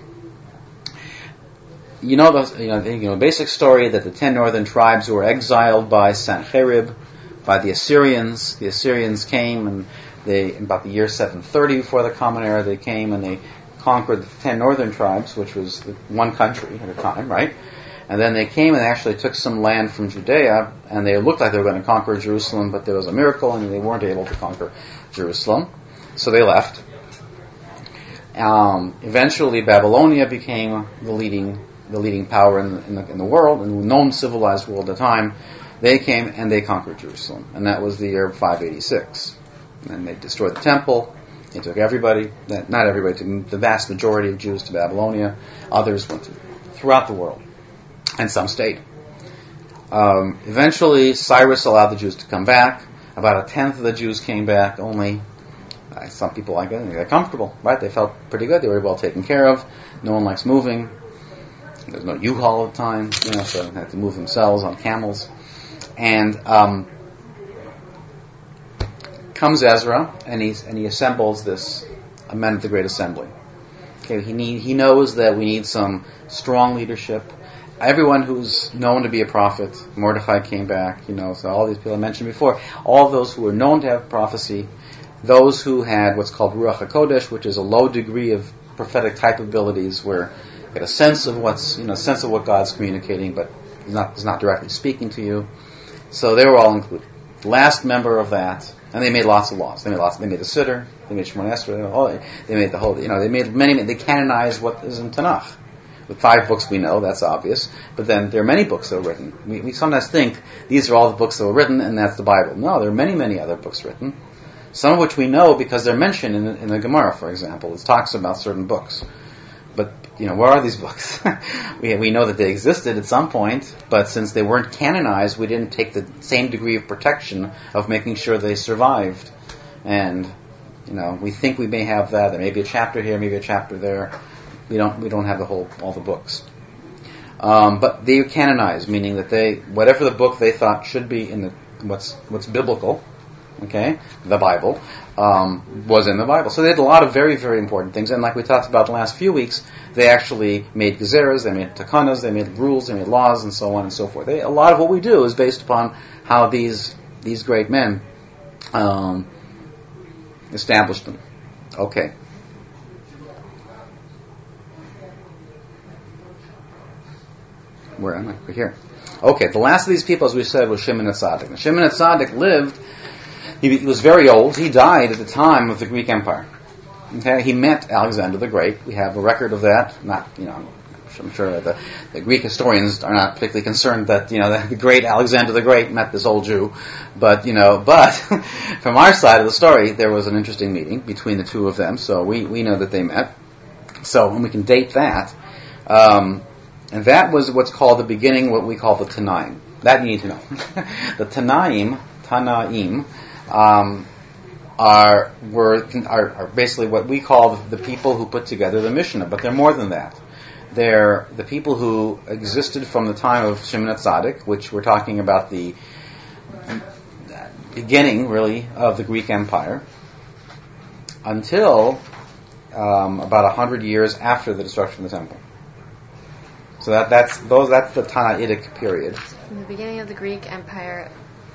You know, the you know, the, you know, basic story that the ten northern tribes were exiled by Sennacherib, by the Assyrians. The Assyrians came, and they, in about the year seven thirty before the Common Era, they came and they conquered the ten northern tribes, which was one country at a time, right? And then they came and they actually took some land from Judea, and they looked like they were going to conquer Jerusalem, but there was a miracle, and they weren't able to conquer Jerusalem, so they left. Um, eventually, Babylonia became the leading the leading power in the, in the, in the world, in the known civilized world at the time. They came and they conquered Jerusalem, and that was the year five eighty-six. And they destroyed the temple. They took everybody, not everybody, took the vast majority of Jews to Babylonia. Others went to, throughout the world, and some stayed. Um, eventually, Cyrus allowed the Jews to come back. About a tenth of the Jews came back. Only uh, some people like it. They got comfortable, right? They felt pretty good. They were well taken care of. No one likes moving. There's no U-Haul at the time, you know, so they had to move themselves on camels. And um, comes Ezra, and he's and he assembles this men of the Great Assembly. Okay, he need he knows that we need some strong leadership. Everyone who's known to be a prophet, Mordecai came back, you know, so all these people I mentioned before, all those who were known to have prophecy, those who had what's called Ruach HaKodesh, which is a low degree of prophetic type abilities, where you get a sense of what's, you know, sense of what God's communicating, but is not is not directly speaking to you. So they were all included. The last member of that, and they made lots of laws. They made lots. They made the Siddur. They made Shemona Esrei. They made, all, they made the whole. You know, they made many. They canonized what is in Tanakh. With five books we know, that's obvious. But then there are many books that were written. We, we sometimes think these are all the books that were written, and that's the Bible. No, there are many, many other books written. Some of which we know because they're mentioned in the, in the Gemara, for example. It talks about certain books. But, you know, where are these books? we we know that they existed at some point, but since they weren't canonized, we didn't take the same degree of protection of making sure they survived. And, you know, we think we may have that. There may be a chapter here, maybe a chapter there. We don't we don't have the whole all the books. Um, but they were canonized, meaning that they whatever the book they thought should be in the what's what's biblical, okay, the Bible, um, was in the Bible. So they did a lot of very, very important things. And like we talked about the last few weeks, they actually made gezeras, they made takanas, they made rules, they made laws, and so on and so forth. They, a lot of what we do is based upon how these these great men um, established them. Okay. Where am I? We're here. Okay, the last of these people, as we said, was Shimon HaTzadik. Now, Shimon HaTzadik lived, he, he was very old. He died at the time of the Greek Empire. Okay, he met Alexander the Great. We have a record of that. Not, you know, I'm sure that the, the Greek historians are not particularly concerned that, you know, the, the great Alexander the Great met this old Jew. But, you know, but from our side of the story, there was an interesting meeting between the two of them. So we, we know that they met. So, and we can date that. Um, And that was what's called the beginning, what we call the Tanaim. That you need to know. The Tanaim, Tanaim, um, are were are, are basically what we call the people who put together the Mishnah, but they're more than that. They're the people who existed from the time of Shimon HaTzadik, which we're talking about the beginning, really, of the Greek Empire, until um, about a hundred years after the destruction of the temple. So that, that's those. That's the Tanaitic period. From the beginning of the Greek Empire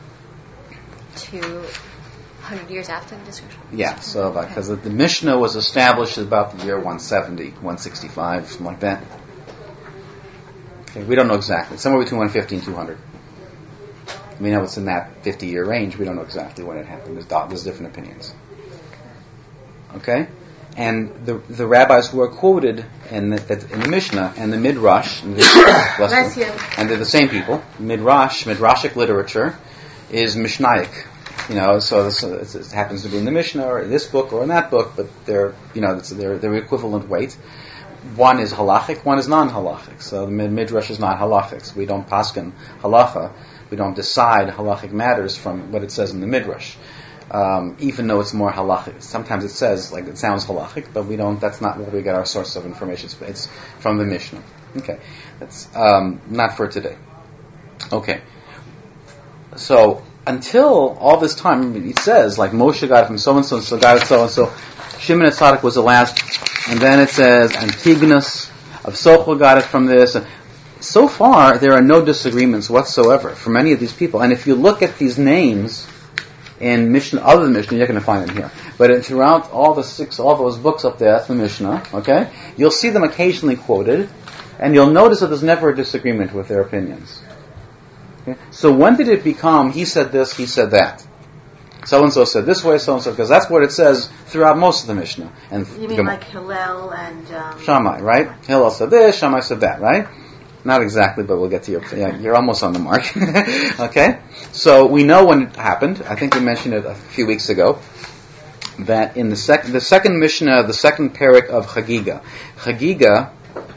to one hundred years after the destruction. Yeah. So because okay. the Mishnah was established at about the year one seventy, one sixty-five, something like that. Okay, we don't know exactly. Somewhere between one fifty and two hundred. We know it's in that fifty-year range. We don't know exactly when it happened. There's, there's different opinions. Okay. And the the rabbis who are quoted in the, in the Mishnah and the Midrash, and, bless you, and they're the same people. Midrash, Midrashic literature, is Mishnaic. You know, so this, it happens to be in the Mishnah or in this book or in that book, but they're you know they're they're equivalent weight. One is halachic, one is non-halachic. So the Midrash is not halachic. So we don't paskin halacha. We don't decide halachic matters from what it says in the Midrash. Um, even though it's more halachic. Sometimes it says, like, it sounds halachic, but we don't, that's not where we get our source of information. It's, it's from the Mishnah. Okay. That's, um, not for today. Okay. So, until all this time, it says, like, Moshe got it from so-and-so, so got it so-and-so, Shimon HaTzadik was the last, and then it says, Antigonus of Sochel got it from this, and so far, there are no disagreements whatsoever from any of these people. And if you look at these names, in Mishnah, other than Mishnah, you're not going to find them here. But throughout all the six, all those books up there, that's the Mishnah, okay? You'll see them occasionally quoted, and you'll notice that there's never a disagreement with their opinions. Okay? So when did it become, he said this, he said that? So and so said this way, so and so, because that's what it says throughout most of the Mishnah. And You mean Gem- like Hillel and... Um, Shammai, right? Hillel said this, Shammai said that, right? Not exactly, but we'll get to your. Yeah, you're almost on the mark. Okay, so we know when it happened. I think we mentioned it a few weeks ago. That in the second, the second Mishnah, the second parak of Chagiga, Chagiga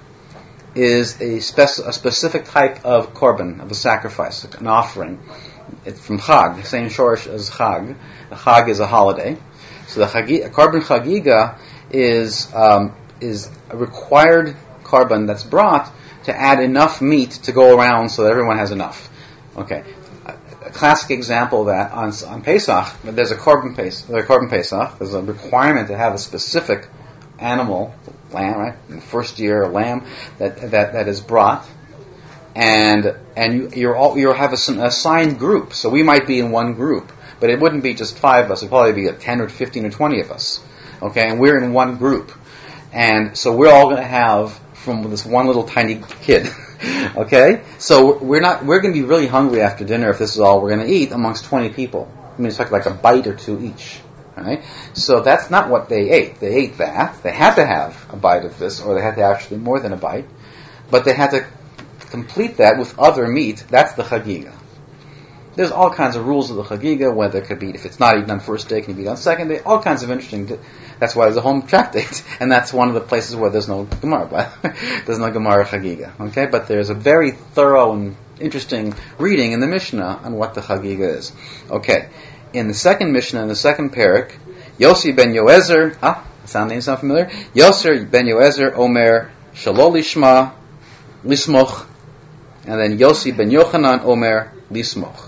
is a, spec- a specific type of korban, of a sacrifice, an offering. It's from Chag, same shorish as Chag. The Chag is a holiday, so the Chagi- korban Chagiga is um, is a required korban that's brought to add enough meat to go around so that everyone has enough. Okay, a, a classic example of that on on Pesach, there's a korban Pesach. There's a korban Pesach. There's a requirement to have a specific animal, lamb, right? In the first year, a lamb that that that is brought, and and you you're all you have a, an assigned group. So we might be in one group, but it wouldn't be just five of us. It'd probably be a ten or fifteen or twenty of us. Okay, and we're in one group, and so we're all going to have from this one little tiny kid. Okay, so we're not we're going to be really hungry after dinner if this is all we're going to eat amongst twenty people. I mean, it's like like a bite or two each. Right? So that's not what they ate. They ate that. They had to have a bite of this, or they had to actually more than a bite. But they had to complete that with other meat. That's the chagiga. There's all kinds of rules of the chagiga, whether it could be, if it's not eaten on first day, it can be eaten on second day. All kinds of interesting. That's why there's a home tractate, and that's one of the places where there's no Gemara. But there's no Gemara chagiga. Okay, but there's a very thorough and interesting reading in the Mishnah on what the chagiga is. Okay. In the second Mishnah, in the second parak, Yossi ben Yoezer, ah, sound name sound familiar? Yossi ben Yoezer Omer Shalol Lishma Lismoch, and then Yossi ben Yochanan Omer Lismoch.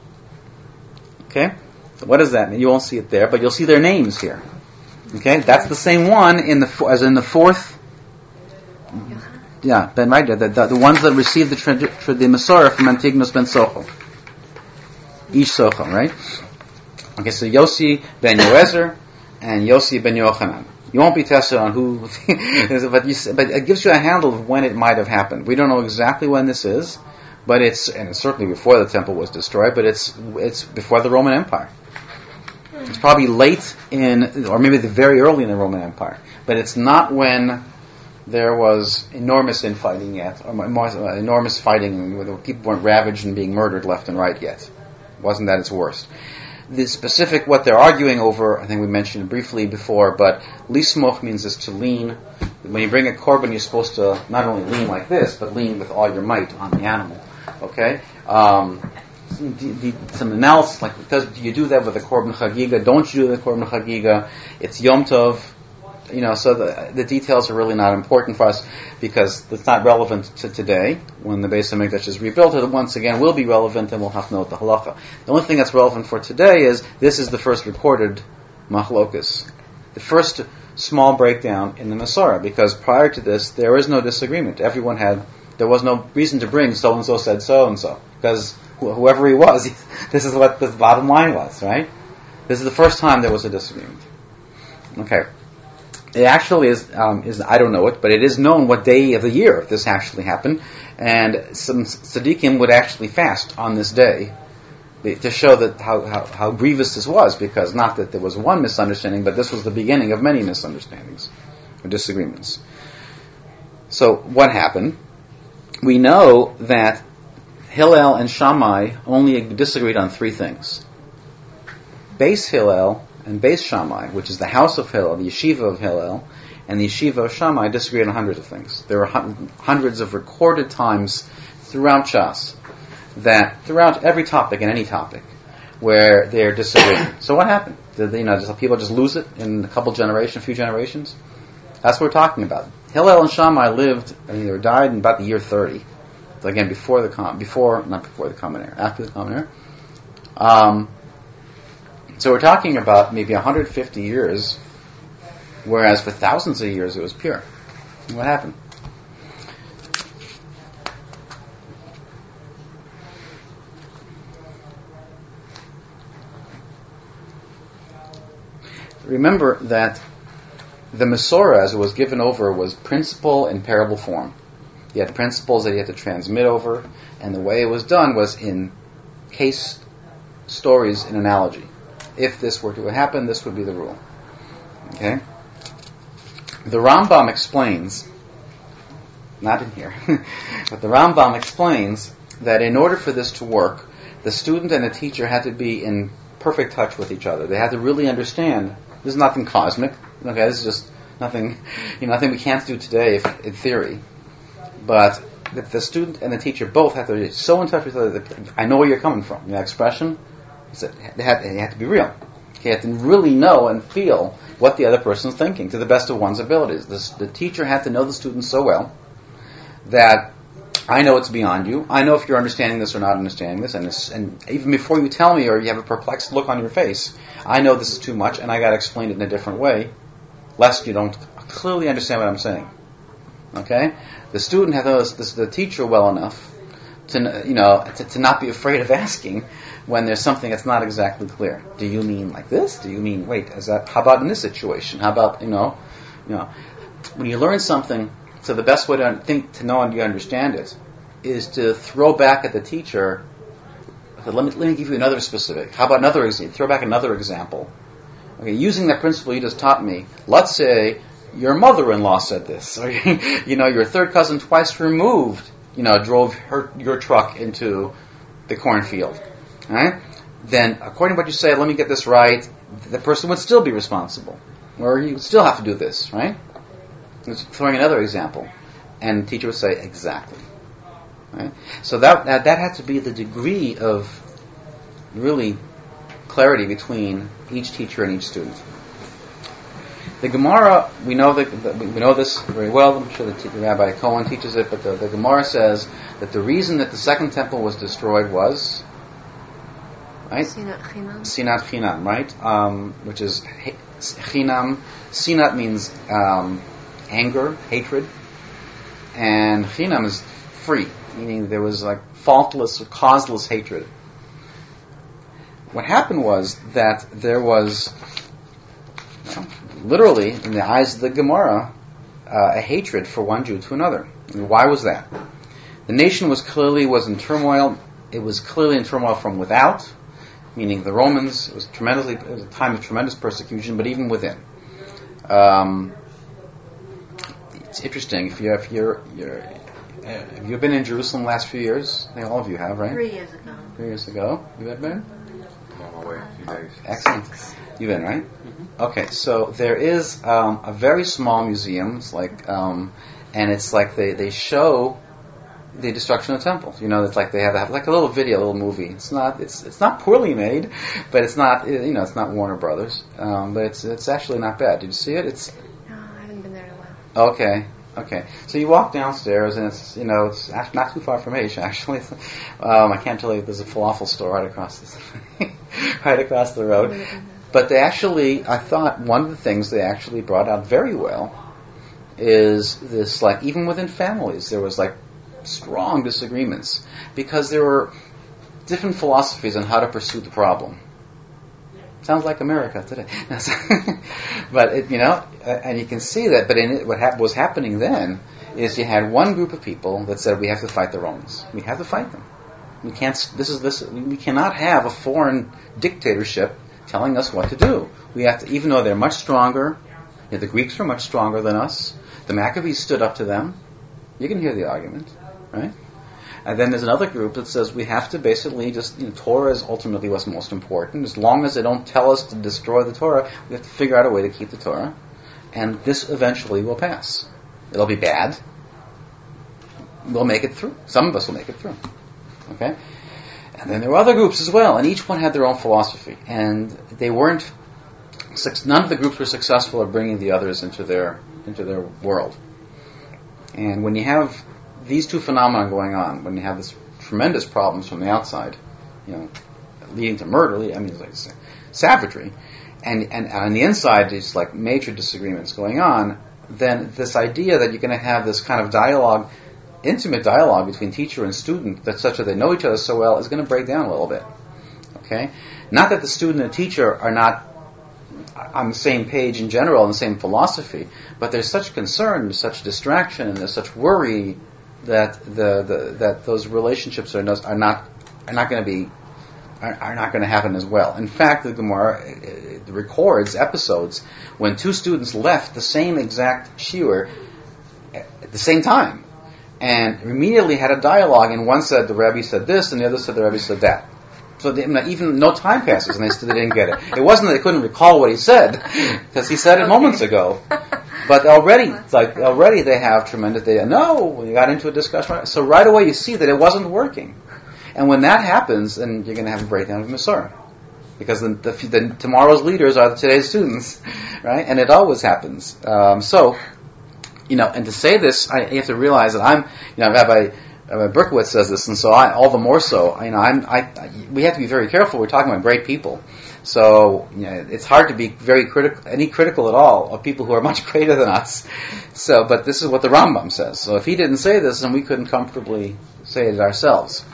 Okay, so what does that mean? You won't see it there, but you'll see their names here. Okay, that's the same one in the as in the fourth. Yeah, Ben right there, the, the, the ones that received the tra- tra- the Masorah from Antigonus ben Socho, Ish Socho, right? Okay, so Yossi ben Yoezer and Yossi ben Yochanan. You won't be tested on who, but, you, but it gives you a handle of when it might have happened. We don't know exactly when this is, but it's and it's certainly before the temple was destroyed. But it's it's before the Roman Empire. It's probably late in, or maybe the very early in the Roman Empire. But it's not when there was enormous infighting yet, or enormous fighting where people weren't ravaged and being murdered left and right yet. It wasn't at its worst. The specific, what they're arguing over, I think we mentioned it briefly before, but lismoch means is to lean. When you bring a korban, you're supposed to not only lean like this, but lean with all your might on the animal. Okay? Um, some analysis, like, because do you do that with the korban chagiga? Don't you do the korban chagiga? It's Yom Tov. You know, so the, the details are really not important for us because it's not relevant to today. When the Beis HaMikdash is rebuilt, it once again will be relevant, and we'll have to know the halacha. The only thing that's relevant for today is this is the first recorded machlokus, the first small breakdown in the Masorah, because prior to this there is no disagreement. Everyone had, there was no reason to bring so and so said so and so, because wh- whoever he was, this is what the bottom line was, right? This is the first time there was a disagreement. Okay. It actually is, um, is I don't know it, but it is known what day of the year this actually happened, and some tzaddikim would actually fast on this day to show that how, how, how grievous this was, because not that there was one misunderstanding, but this was the beginning of many misunderstandings or disagreements. So what happened? We know that Hillel and Shammai only disagreed on three things. Beis Hillel and Beis Shammai, which is the house of Hillel, the yeshiva of Hillel, and the yeshiva of Shammai disagreed on hundreds of things. There are hun- hundreds of recorded times throughout Shas, that throughout every topic and any topic, where they're disagreeing. So what happened? Did they, you know, just people just lose it in a couple generations, a few generations? That's what we're talking about. Hillel and Shammai lived, I mean, they died in about the year thirty. So again, before the com- before not before the Common Era, after the Common Era. Um, So we're talking about maybe one hundred fifty years, whereas for thousands of years it was pure. What happened? Remember that the Masorah, as it was given over, was principle in parable form. You had principles that you had to transmit over, and the way it was done was in case stories in analogy. if this were to happen, this would be the rule. Okay? The Rambam explains, not in here, but the Rambam explains that in order for this to work, the student and the teacher had to be in perfect touch with each other. They had to really understand. This is nothing cosmic. Okay, this is just nothing, you know, nothing we can't do today if, in theory. But the, the student and the teacher both have to be so in touch with each other that I know where you're coming from. That expression, they had, they had to be real. They had to really know and feel what the other person is thinking to the best of one's abilities. This, the teacher had to know the student so well that I know it's beyond you. I know if you're understanding this or not understanding this, and, this, and even before you tell me or you have a perplexed look on your face, I know this is too much, and I got to explain it in a different way, lest you don't clearly understand what I'm saying. Okay, the student has knows this, the teacher well enough to you know to, to not be afraid of asking when there's something that's not exactly clear. Do you mean like this? Do you mean wait? Is that how about in this situation? How about you know, you know, when you learn something? So the best way to think to know and you understand it is to throw back at the teacher. Okay, let me let me give you another specific. How about another example? Throw back another example. Okay, using that principle you just taught me. Let's say your mother-in-law said this, or you know your third cousin twice removed, you know, drove her your truck into the cornfield. All right? Then, according to what you say, let me get this right. The person would still be responsible, or you would still have to do this, right? Throwing another example, and the teacher would say exactly. Right? So that, that that had to be the degree of really clarity between each teacher and each student. The Gemara, we know that we know this very well. I'm sure the, the Rabbi Cohen teaches it, but the, the Gemara says that the reason that the second temple was destroyed was right Sinat Chinam. Sinat Chinam, right? Um, which is Chinam. Sinat means um, anger, hatred, and Chinam is free, meaning there was like faultless or causeless hatred. What happened was that there was, well, literally, in the eyes of the Gemara, uh, a hatred for one Jew to another. And why was that? The nation was clearly was in turmoil. It was clearly in turmoil from without, meaning the Romans. It was tremendously, it was a time of tremendous persecution, but even within. Um, it's interesting if you if you're, you're uh, have you been in Jerusalem the last few years? I think all of you have, right? Three years ago. Three years ago, you have been? On my way, a few days. Excellent. You've been, right? Mm-hmm. Okay, so there is um, a very small museum, it's like, um, and it's like they, they show the destruction of the temple. You know, it's like they have, have like a little video, a little movie. It's not it's it's not poorly made, but it's not you know it's not Warner Brothers, um, but it's it's actually not bad. Did you see it? It's No, I haven't been there in a while. okay. Okay, so you walk downstairs, and it's you know it's not too far from H. Actually, um, I can't tell you there's a falafel store right across this, right across the road. But they actually, I thought one of the things they actually brought out very well is this, like even within families, there was like strong disagreements because there were different philosophies on how to pursue the problem. Sounds like America today. But, it, you know, and you can see that, but in it, what hap- was happening then is you had one group of people that said, we have to fight the Romans. We have to fight them. We can't, this is this, we cannot have a foreign dictatorship telling us what to do. We have to, even though they're much stronger, you know, the Greeks are much stronger than us, the Maccabees stood up to them. You can hear the argument, right? And then there's another group that says we have to basically just, you know, Torah is ultimately what's most important. As long as they don't tell us to destroy the Torah, we have to figure out a way to keep the Torah. And this eventually will pass. It'll be bad. We'll make it through. Some of us will make it through. Okay? And then there were other groups as well, and each one had their own philosophy. And they weren't, none of the groups were successful at bringing the others into their into their world. And when you have these two phenomena going on, when you have this tremendous problems from the outside, you know, leading to murder, I mean, like savagery, and, and on the inside, these like major disagreements going on, then this idea that you're going to have this kind of dialogue, intimate dialogue between teacher and student, that's such that they know each other so well, is going to break down a little bit. Okay? Not that the student and the teacher are not on the same page in general, and the same philosophy, but there's such concern, there's such distraction, and there's such worry that the, the that those relationships are not are not, are not going to be are, are not going to happen as well. In fact, the Gemara uh, records episodes when two students left the same exact shiur at the same time, and immediately had a dialogue, and one said the Rebbe said this, and the other said the Rebbe said that. So they, even no time passes, and they still didn't get it. It wasn't that they couldn't recall what he said, because he said it moments ago. But already, like already, they have tremendous data. No, we got into a discussion. So right away, you see that it wasn't working. And when that happens, then you're going to have a breakdown of Masorah, because the, the, the tomorrow's leaders are today's students, right? And it always happens. Um, so, you know, and to say this, I you have to realize that I'm, you know, Rabbi. Uh, Berkowitz says this, and so I, all the more so. You know, I'm, I, I, we have to be very careful. We're talking about great people, so you know, it's hard to be very critical, any critical at all of people who are much greater than us. So, but this is what the Rambam says. So, if he didn't say this, then we couldn't comfortably say it ourselves.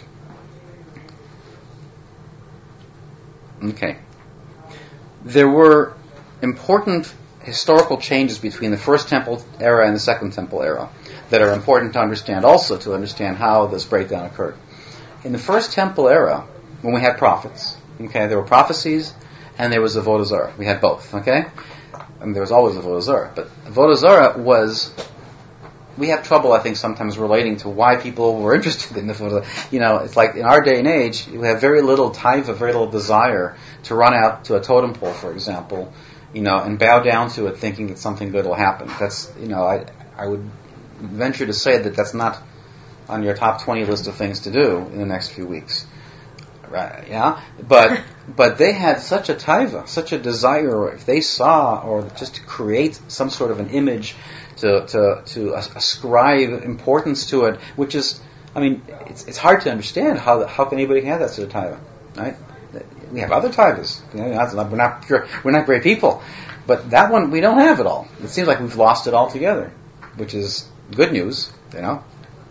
Okay, there were important historical changes between the First Temple era and the Second Temple era that are important to understand also, to understand how this breakdown occurred. In the First Temple era, when we had prophets, okay, there were prophecies and there was Avodah Zarah. We had both, okay? And there was always Avodah Zarah. But Avodah Zarah was, we have trouble, I think, sometimes relating to why people were interested in the Avodah Zarah. You know, it's like in our day and age, we have very little taiva, very little desire to run out to a totem pole, for example, you know, and bow down to it thinking that something good will happen. That's, you know, I I would venture to say that that's not on your top twenty list of things to do in the next few weeks. Right, yeah? But but they had such a taiva, such a desire, if they saw, or just to create some sort of an image, to to, to ascribe importance to it, which is, I mean, it's it's hard to understand how how can anybody have that sort of taiva, right? We have other taivas. You know, we're not pure, we're not great people, but that one we don't have at all. It seems like we've lost it altogether, which is good news, you know.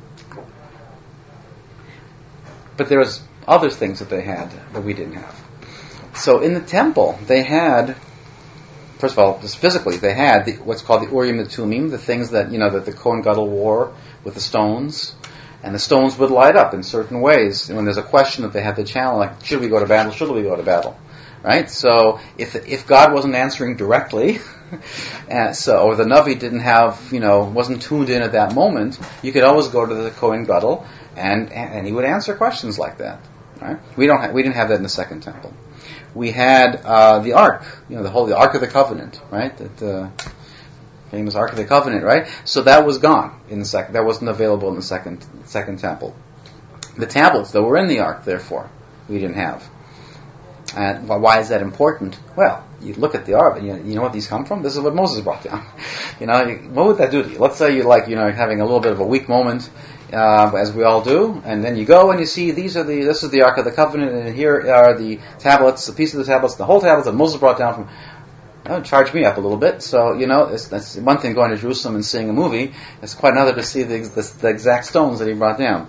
But there was other things that they had that we didn't have. So in the temple, they had, first of all, just physically, they had the, what's called the Urim and Tumim, the things that, you know, that the Kohen Gadol wore with the stones. And the stones would light up in certain ways. And when there's a question that they had to challenge, like, should we go to battle? Should we go to battle? Right? So if if God wasn't answering directly, and so or the Navi didn't have, you know, wasn't tuned in at that moment, you could always go to the Kohen Gadol, and and he would answer questions like that. Right? We don't ha- we didn't have that in the Second Temple. We had uh, the Ark, you know, the whole the Ark of the Covenant, right? That. Uh, Famous Ark of the Covenant, right? So that was gone in the second. That wasn't available in the second second temple. The tablets that were in the Ark, therefore, we didn't have. And why is that important? Well, you look at the Ark, you know, you know what these come from? This is what Moses brought down. You know, what would that do to you? Let's say you're like, you know, having a little bit of a weak moment, uh, as we all do, and then you go and you see these are the this is the Ark of the Covenant, and here are the tablets, a piece of the tablets, the whole tablets that Moses brought down from. That would charge me up a little bit. So, you know, it's, that's one thing going to Jerusalem and seeing a movie. It's quite another to see the, the, the exact stones that he brought down.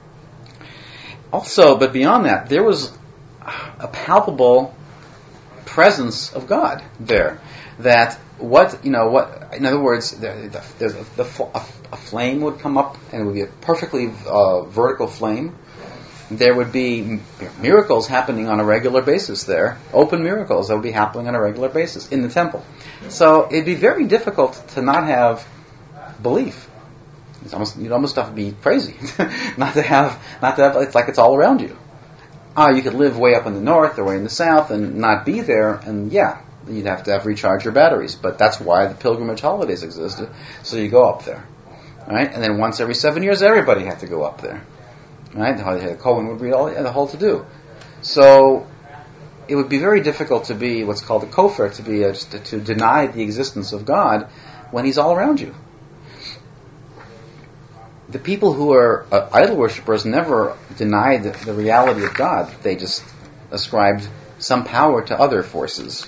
Also, but beyond that, there was a palpable presence of God there. That what, you know, what, in other words, there, the, there's a, the, a, a flame would come up, and it would be a perfectly uh, vertical flame. There would be miracles happening on a regular basis there, open miracles that would be happening on a regular basis in the temple. So it'd be very difficult to not have belief. It's almost, you'd almost have to be crazy not to have, not to have, it's like it's all around you. Ah, you could live way up in the north or way in the south and not be there, and yeah, you'd have to have recharge your batteries. But that's why the pilgrimage holidays existed, so you go up there, right? And then once every seven years, everybody had to go up there. Right, the Kohen would read all the whole to do. So it would be very difficult to be what's called a kofar, to be a, to, to deny the existence of God when He's all around you. The people who are uh, idol worshippers never denied the, the reality of God. They just ascribed some power to other forces.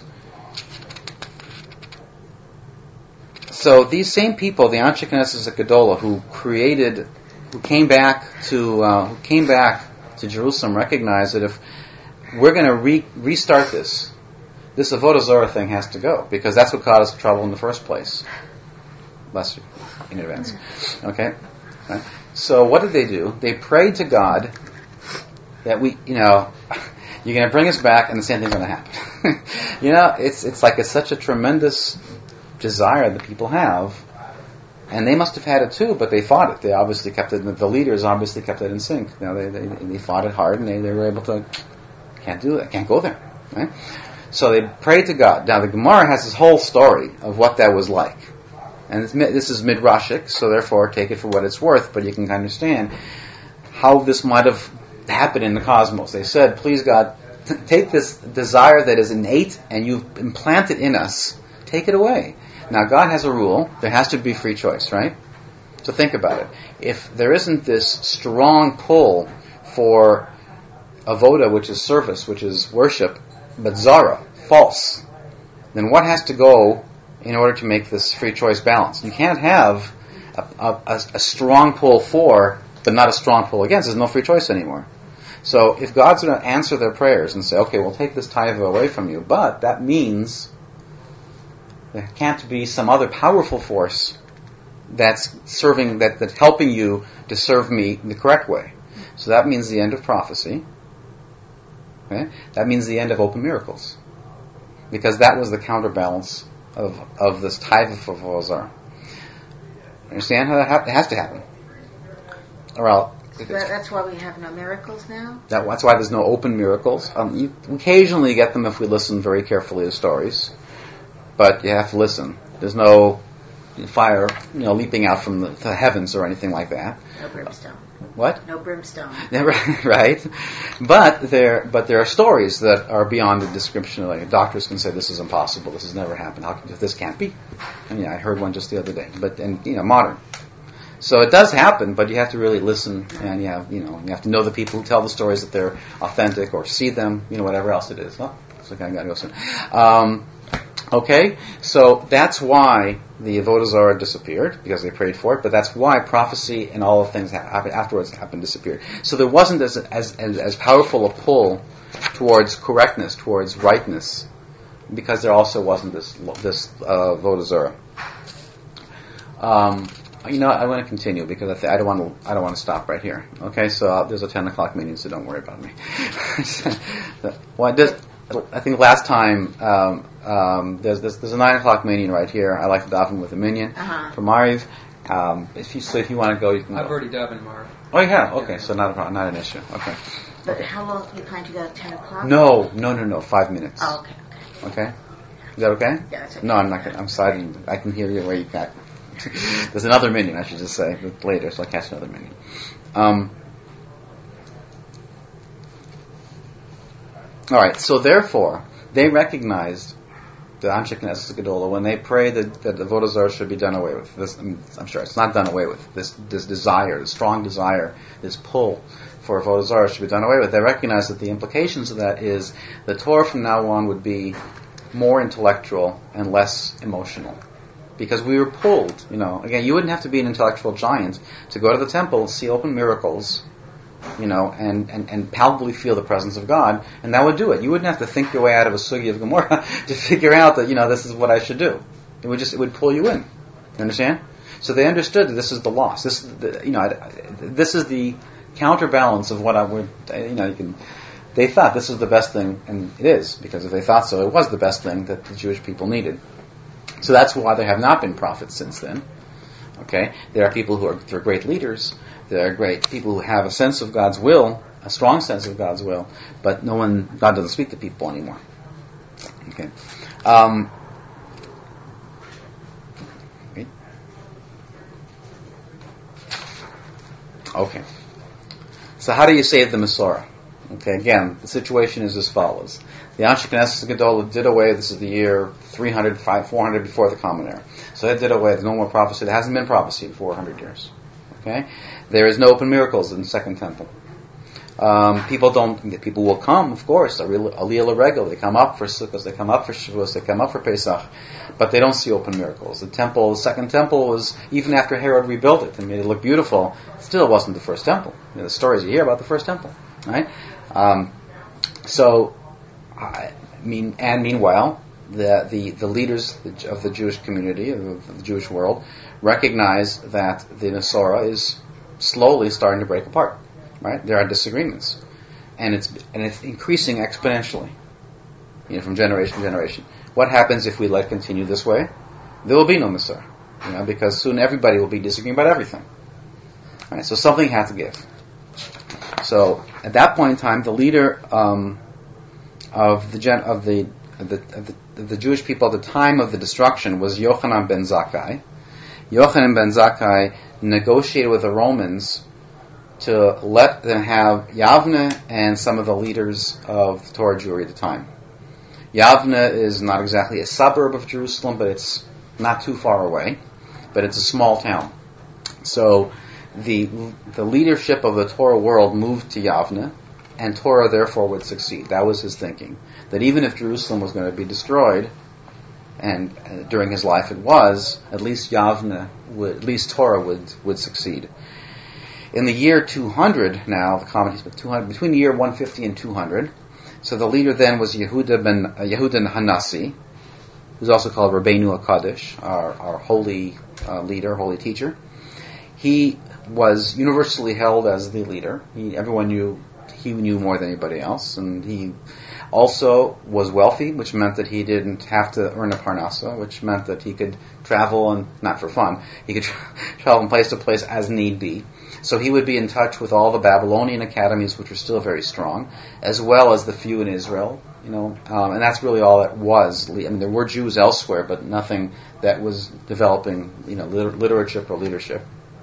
So these same people, the Anshe Knesset Gedolah, who created. Who came back to uh, who came back to Jerusalem recognized that if we're going to re- restart this, this Avodah Zarah thing has to go, because that's what got us in trouble in the first place. Bless you in advance. Okay, right. So what did they do? They prayed to God that we, you know, You're going to bring us back, and the same thing's going to happen. You know, it's it's like it's such a tremendous desire that people have, and they must have had it too, but they fought it. They obviously kept it. The leaders obviously kept it in sync. You know, they they, they fought it hard, and they, they were able to can't do that, can't go there. Right? So they prayed to God. Now the Gemara has this whole story of what that was like, and it's, this is midrashic, so therefore take it for what it's worth. But you can understand how this might have happened in the cosmos. They said, "Please God, t- take this desire that is innate and you've implanted in us, take it away." Now God has a rule: there has to be free choice, right? So think about it. If there isn't this strong pull for avoda, which is service, which is worship, but zara, false, then what has to go in order to make this free choice balance? You can't have a, a, a strong pull for, but not a strong pull against. There's no free choice anymore. So if God's going to answer their prayers and say, okay, we'll take this taiva away from you, but that means there can't be some other powerful force that's serving, that, that's helping you to serve me the correct way. So that means the end of prophecy. Okay? That means the end of open miracles. Because that was the counterbalance of of this taiva for Avodah. Understand how that ha- it has to happen? Or else, So that, that's why we have no miracles now? that, that's why there's no open miracles. Um, you occasionally get them if we listen very carefully to stories. But you have to listen. There's no fire, you know, leaping out from the, the heavens or anything like that. No brimstone. What? No brimstone. Right, but there, but there are stories that are beyond the description. Like doctors can say this is impossible, this has never happened. How can, this can't be? And yeah, I heard one just the other day. But and you know, modern. So it does happen, but you have to really listen, and you have you know you have to know the people who tell the stories, that they're authentic, or see them, you know, whatever else it is. Oh, so I gotta go soon. Um, Okay, so that's why the Avodah Zarah disappeared, because they prayed for it, but that's why prophecy and all of things ha- afterwards happened disappeared. So there wasn't as, as, as, as powerful a pull towards correctness, towards rightness, because there also wasn't this this uh, Avodah Zarah. Um, you know, I want to continue because I, th- I don't want to. I don't want to stop right here. Okay, so uh, there's a ten o'clock meeting, so don't worry about me. Well, I just. I think last time um, um, there's, there's there's a nine o'clock meeting right here. I like to daven with a minion Uh-huh. for Mariv. Um, if you so if you want to go, you can. I've go. already davened, Marv. Oh yeah, okay. So not a problem, not an issue. Okay. But how long you plan to go at ten o'clock? No, no, no, no. Five minutes. Oh, okay, okay. Okay. Is that okay? Yeah, that's okay. No, I'm not. Gonna, I'm silent. I can hear you where you got. There's another minion, I should just say, but later, so I'll catch another minion. Um, all right. So therefore, they recognized the Anshe Knesset Gedolah when they prayed that, that the Avodah Zarah should be done away with. This, I'm sure it's not done away with. This this desire, this strong desire, this pull for Avodah Zarah should be done away with. They recognized that the implications of that is the Torah from now on would be more intellectual and less emotional. Because we were pulled, you know, again, you wouldn't have to be an intellectual giant to go to the temple, see open miracles, you know, and, and, and palpably feel the presence of God, and that would do it. You wouldn't have to think your way out of a sugi of Gemara to figure out that, you know, this is what I should do. It would just, it would pull you in. You understand? So they understood that this is the loss. This, the, you know, this is the counterbalance of what I would, you know, you can. They thought this was the best thing, and it is, because if they thought so, it was the best thing that the Jewish people needed. So that's why there have not been prophets since then. Okay, there are people who are they're great leaders. There are great people who have a sense of God's will, a strong sense of God's will, but no one, God doesn't speak to people anymore. Okay. Um, okay. Okay. So how do you save the Masorah? Okay, again, the situation is as follows. The Anshe Knesset Gedolah did away, this is the year three hundred, four hundred before the Common Era. So they did away, there's no more prophecy. There hasn't been prophecy in four hundred years. Okay? There is no open miracles in the Second Temple. Um, people don't, people will come, of course, Aliyah L'Regel, they come up for Sukkot, they come up for Shavuos, they come up for Pesach, but they don't see open miracles. The temple, the Second Temple was, even after Herod rebuilt it and made it look beautiful, it still wasn't the first temple. You know, the stories you hear about the first temple, right? Um, so, I mean, and meanwhile, the, the, the leaders of the Jewish community, of the Jewish world, recognize that the Masorah is slowly starting to break apart. Right? There are disagreements. and it's and it's increasing exponentially, you know, from generation to generation. What happens if we let it continue this way? There will be no Musar, you know, because soon everybody will be disagreeing about everything. All right, so something had to give. So at that point in time, the leader um, of the gen- of the of the, of the of the Jewish people at the time of the destruction was Yochanan ben Zakkai. Yochanan ben Zakkai negotiated with the Romans to let them have Yavne and some of the leaders of the Torah Jewry at the time. Yavne is not exactly a suburb of Jerusalem, but it's not too far away. But it's a small town. So the the leadership of the Torah world moved to Yavne, and Torah therefore would succeed. That was his thinking. That even if Jerusalem was going to be destroyed, and uh, during his life it was, at least Yavne would, at least Torah would would succeed. In the year two hundred, now the commentaries with two hundred, between the year one fifty and two hundred. So the leader then was Yehuda ben uh, Yehuda Hanassi, who's also called Rabbeinu HaKadosh, our our holy uh, leader, holy teacher. He was universally held as the leader. He, everyone knew he knew more than anybody else, and he also was wealthy, which meant that he didn't have to earn a parnasa, which meant that he could travel, and not for fun, he could tra- travel from place to place as need be. So he would be in touch with all the Babylonian academies, which were still very strong, as well as the few in Israel, you know, um, and that's really all it was. I mean, there were Jews elsewhere, but nothing that was developing, you know, liter- literature or leadership.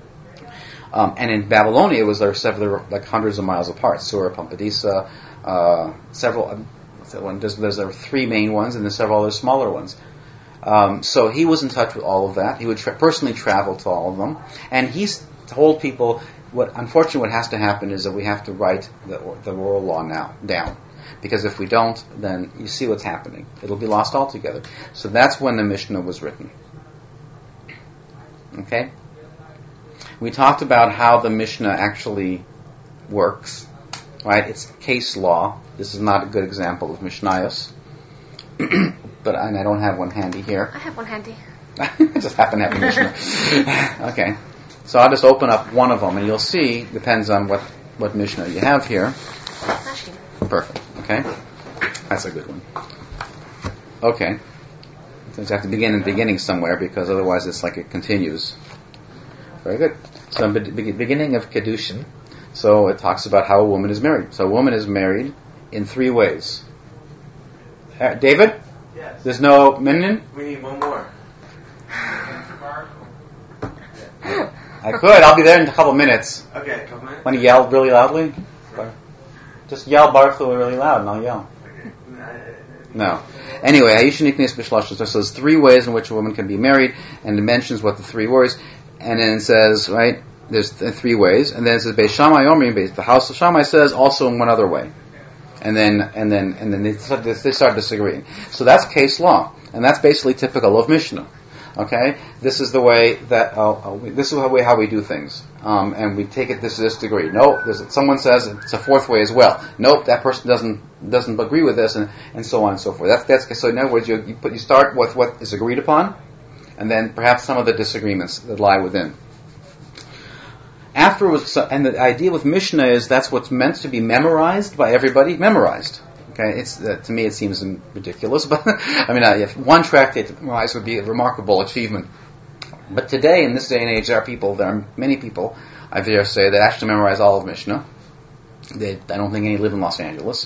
Um, and in Babylonia, it was there several, like hundreds of miles apart. Sura, Pampedisa, uh, several. Um, what's that one? There's, there's there were three main ones, and there's several other smaller ones. Um, so he was in touch with all of that. He would tra- personally travel to all of them, and he's told people what. Unfortunately, what has to happen is that we have to write the, the oral law now down, because if we don't, then you see what's happening. It'll be lost altogether. So that's when the Mishnah was written. Okay. We talked about how the Mishnah actually works, right? It's case law. This is not a good example of Mishnayos, but I, I don't have one handy here. I have one handy. I just happen to have a Mishnah. Okay, so I'll just open up one of them, and you'll see, depends on what, what Mishnah you have here. Perfect, okay? That's a good one. Okay. So you have to begin in the beginning somewhere, because otherwise it's like it continues. Very good. So in the be- beginning of Kedushin, so it talks about how a woman is married. So a woman is married in three ways. Uh, David? Yes. There's no minin? We need one more. I could. I'll be there in a couple minutes. Okay, a couple minutes. Want to yell really loudly? Just yell Baruch Hu really loud and I'll yell. Okay. No. Anyway, Haisha Niknes B'Shlosh. So there's three ways in which a woman can be married, and it mentions what the three ways. And then it says, right, there's th- three ways, and then it says Beis Shammai Omrim, Beis, the house of Shammai says also in one other way, and then and then and then they start, they start disagreeing. So that's case law, and that's basically typical of Mishnah. Okay, this is the way that uh, uh, we, this is the way how we do things, um, and we take it this this degree. No, there's, someone says it's a fourth way as well. Nope, that person doesn't doesn't agree with this, and, and so on and so forth. That's that's so. In other words, you you, put, you start with what is agreed upon, and then perhaps some of the disagreements that lie within. Afterwards, and the idea with Mishnah is that's what's meant to be memorized by everybody, memorized. Okay, it's uh, to me it seems ridiculous, but I mean, uh, if one tractate to memorize would be a remarkable achievement. But today, in this day and age, there are people, there are many people, I dare say, that actually memorize all of Mishnah. They, I don't think any live in Los Angeles.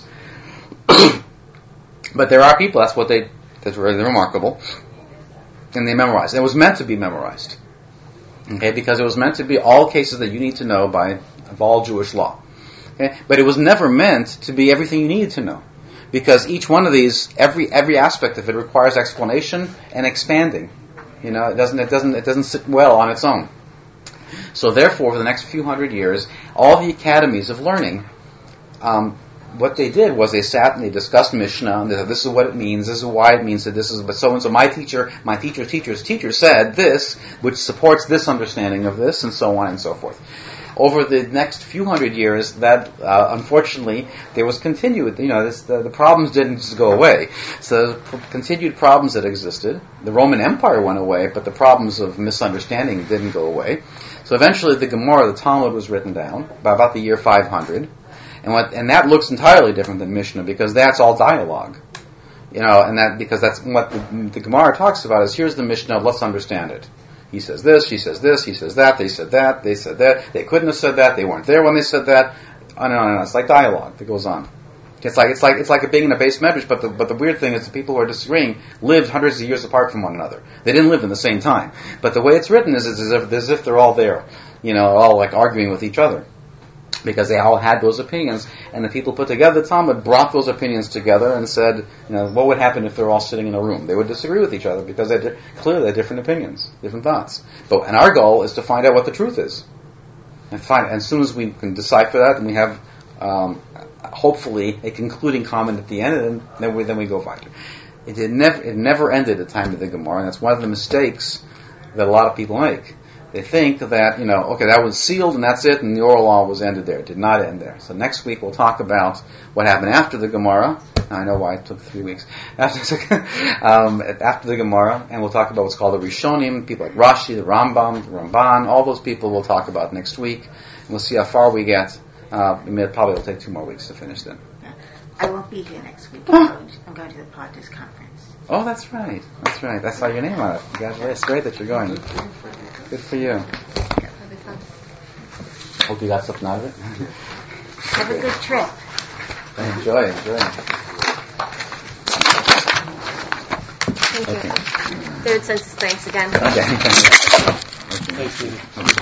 But there are people, that's what they, that's really remarkable. And they memorize. It was meant to be memorized. Okay, because it was meant to be all cases that you need to know by of all Jewish law. Okay, but it was never meant to be everything you needed to know, because each one of these, every every aspect of it requires explanation and expanding. You know, it doesn't it doesn't it doesn't sit well on its own. So therefore, for the next few hundred years, all the academies of learning, um, what they did was they sat and they discussed Mishnah, and they said, this is what it means, this is why it means that this is, but so and so, my teacher, my teacher's teacher's teacher said this, which supports this understanding of this, and so on and so forth. Over the next few hundred years, that uh, unfortunately there was continued. You know, this, the, the problems didn't just go away. So the continued problems that existed. The Roman Empire went away, but the problems of misunderstanding didn't go away. So eventually, the Gemara, the Talmud, was written down by about the year five hundred. And what and that looks entirely different than Mishnah because that's all dialogue. You know, and that because that's what the, the Gemara talks about is here's the Mishnah, let's understand it. He says this, she says this, he says that, they said that, they said that, they couldn't have said that, they weren't there when they said that, on and on and on. It's like dialogue that goes on. It's like it's like it's like it being in a base medrash, but the but the weird thing is the people who are disagreeing lived hundreds of years apart from one another. They didn't live in the same time. But the way it's written is, is as if as if they're all there, you know, all like arguing with each other. Because they all had those opinions, and the people put together the Talmud brought those opinions together and said, you know, what would happen if they're all sitting in a room? They would disagree with each other because they di- clearly had different opinions, different thoughts. But and our goal is to find out what the truth is, and find. And as soon as we can decipher that, then we have, um, hopefully, a concluding comment at the end, and then we then we go find it. It did never it never ended at the time of the Gemara, and that's one of the mistakes that a lot of people make. They think that, you know, okay, that was sealed and that's it, and the oral law was ended there. It did not end there. So next week we'll talk about what happened after the Gemara. I know why it took three weeks. After, um, after the Gemara, and we'll talk about what's called the Rishonim, people like Rashi, the Rambam, the Ramban, all those people we'll talk about next week. And we'll see how far we get. Uh, it probably will take two more weeks to finish then. I won't be here next week. I'm going to, I'm going to the Partners Conference. Oh, that's right. That's right. I saw your name on it. Congratulations. It's great that you're going. Good for you. That'll be fun. Hope you got something out of it. Have a good trip. Enjoy, enjoy. Thank you. Okay. Third census, thanks again. Okay. Thanks, Steve.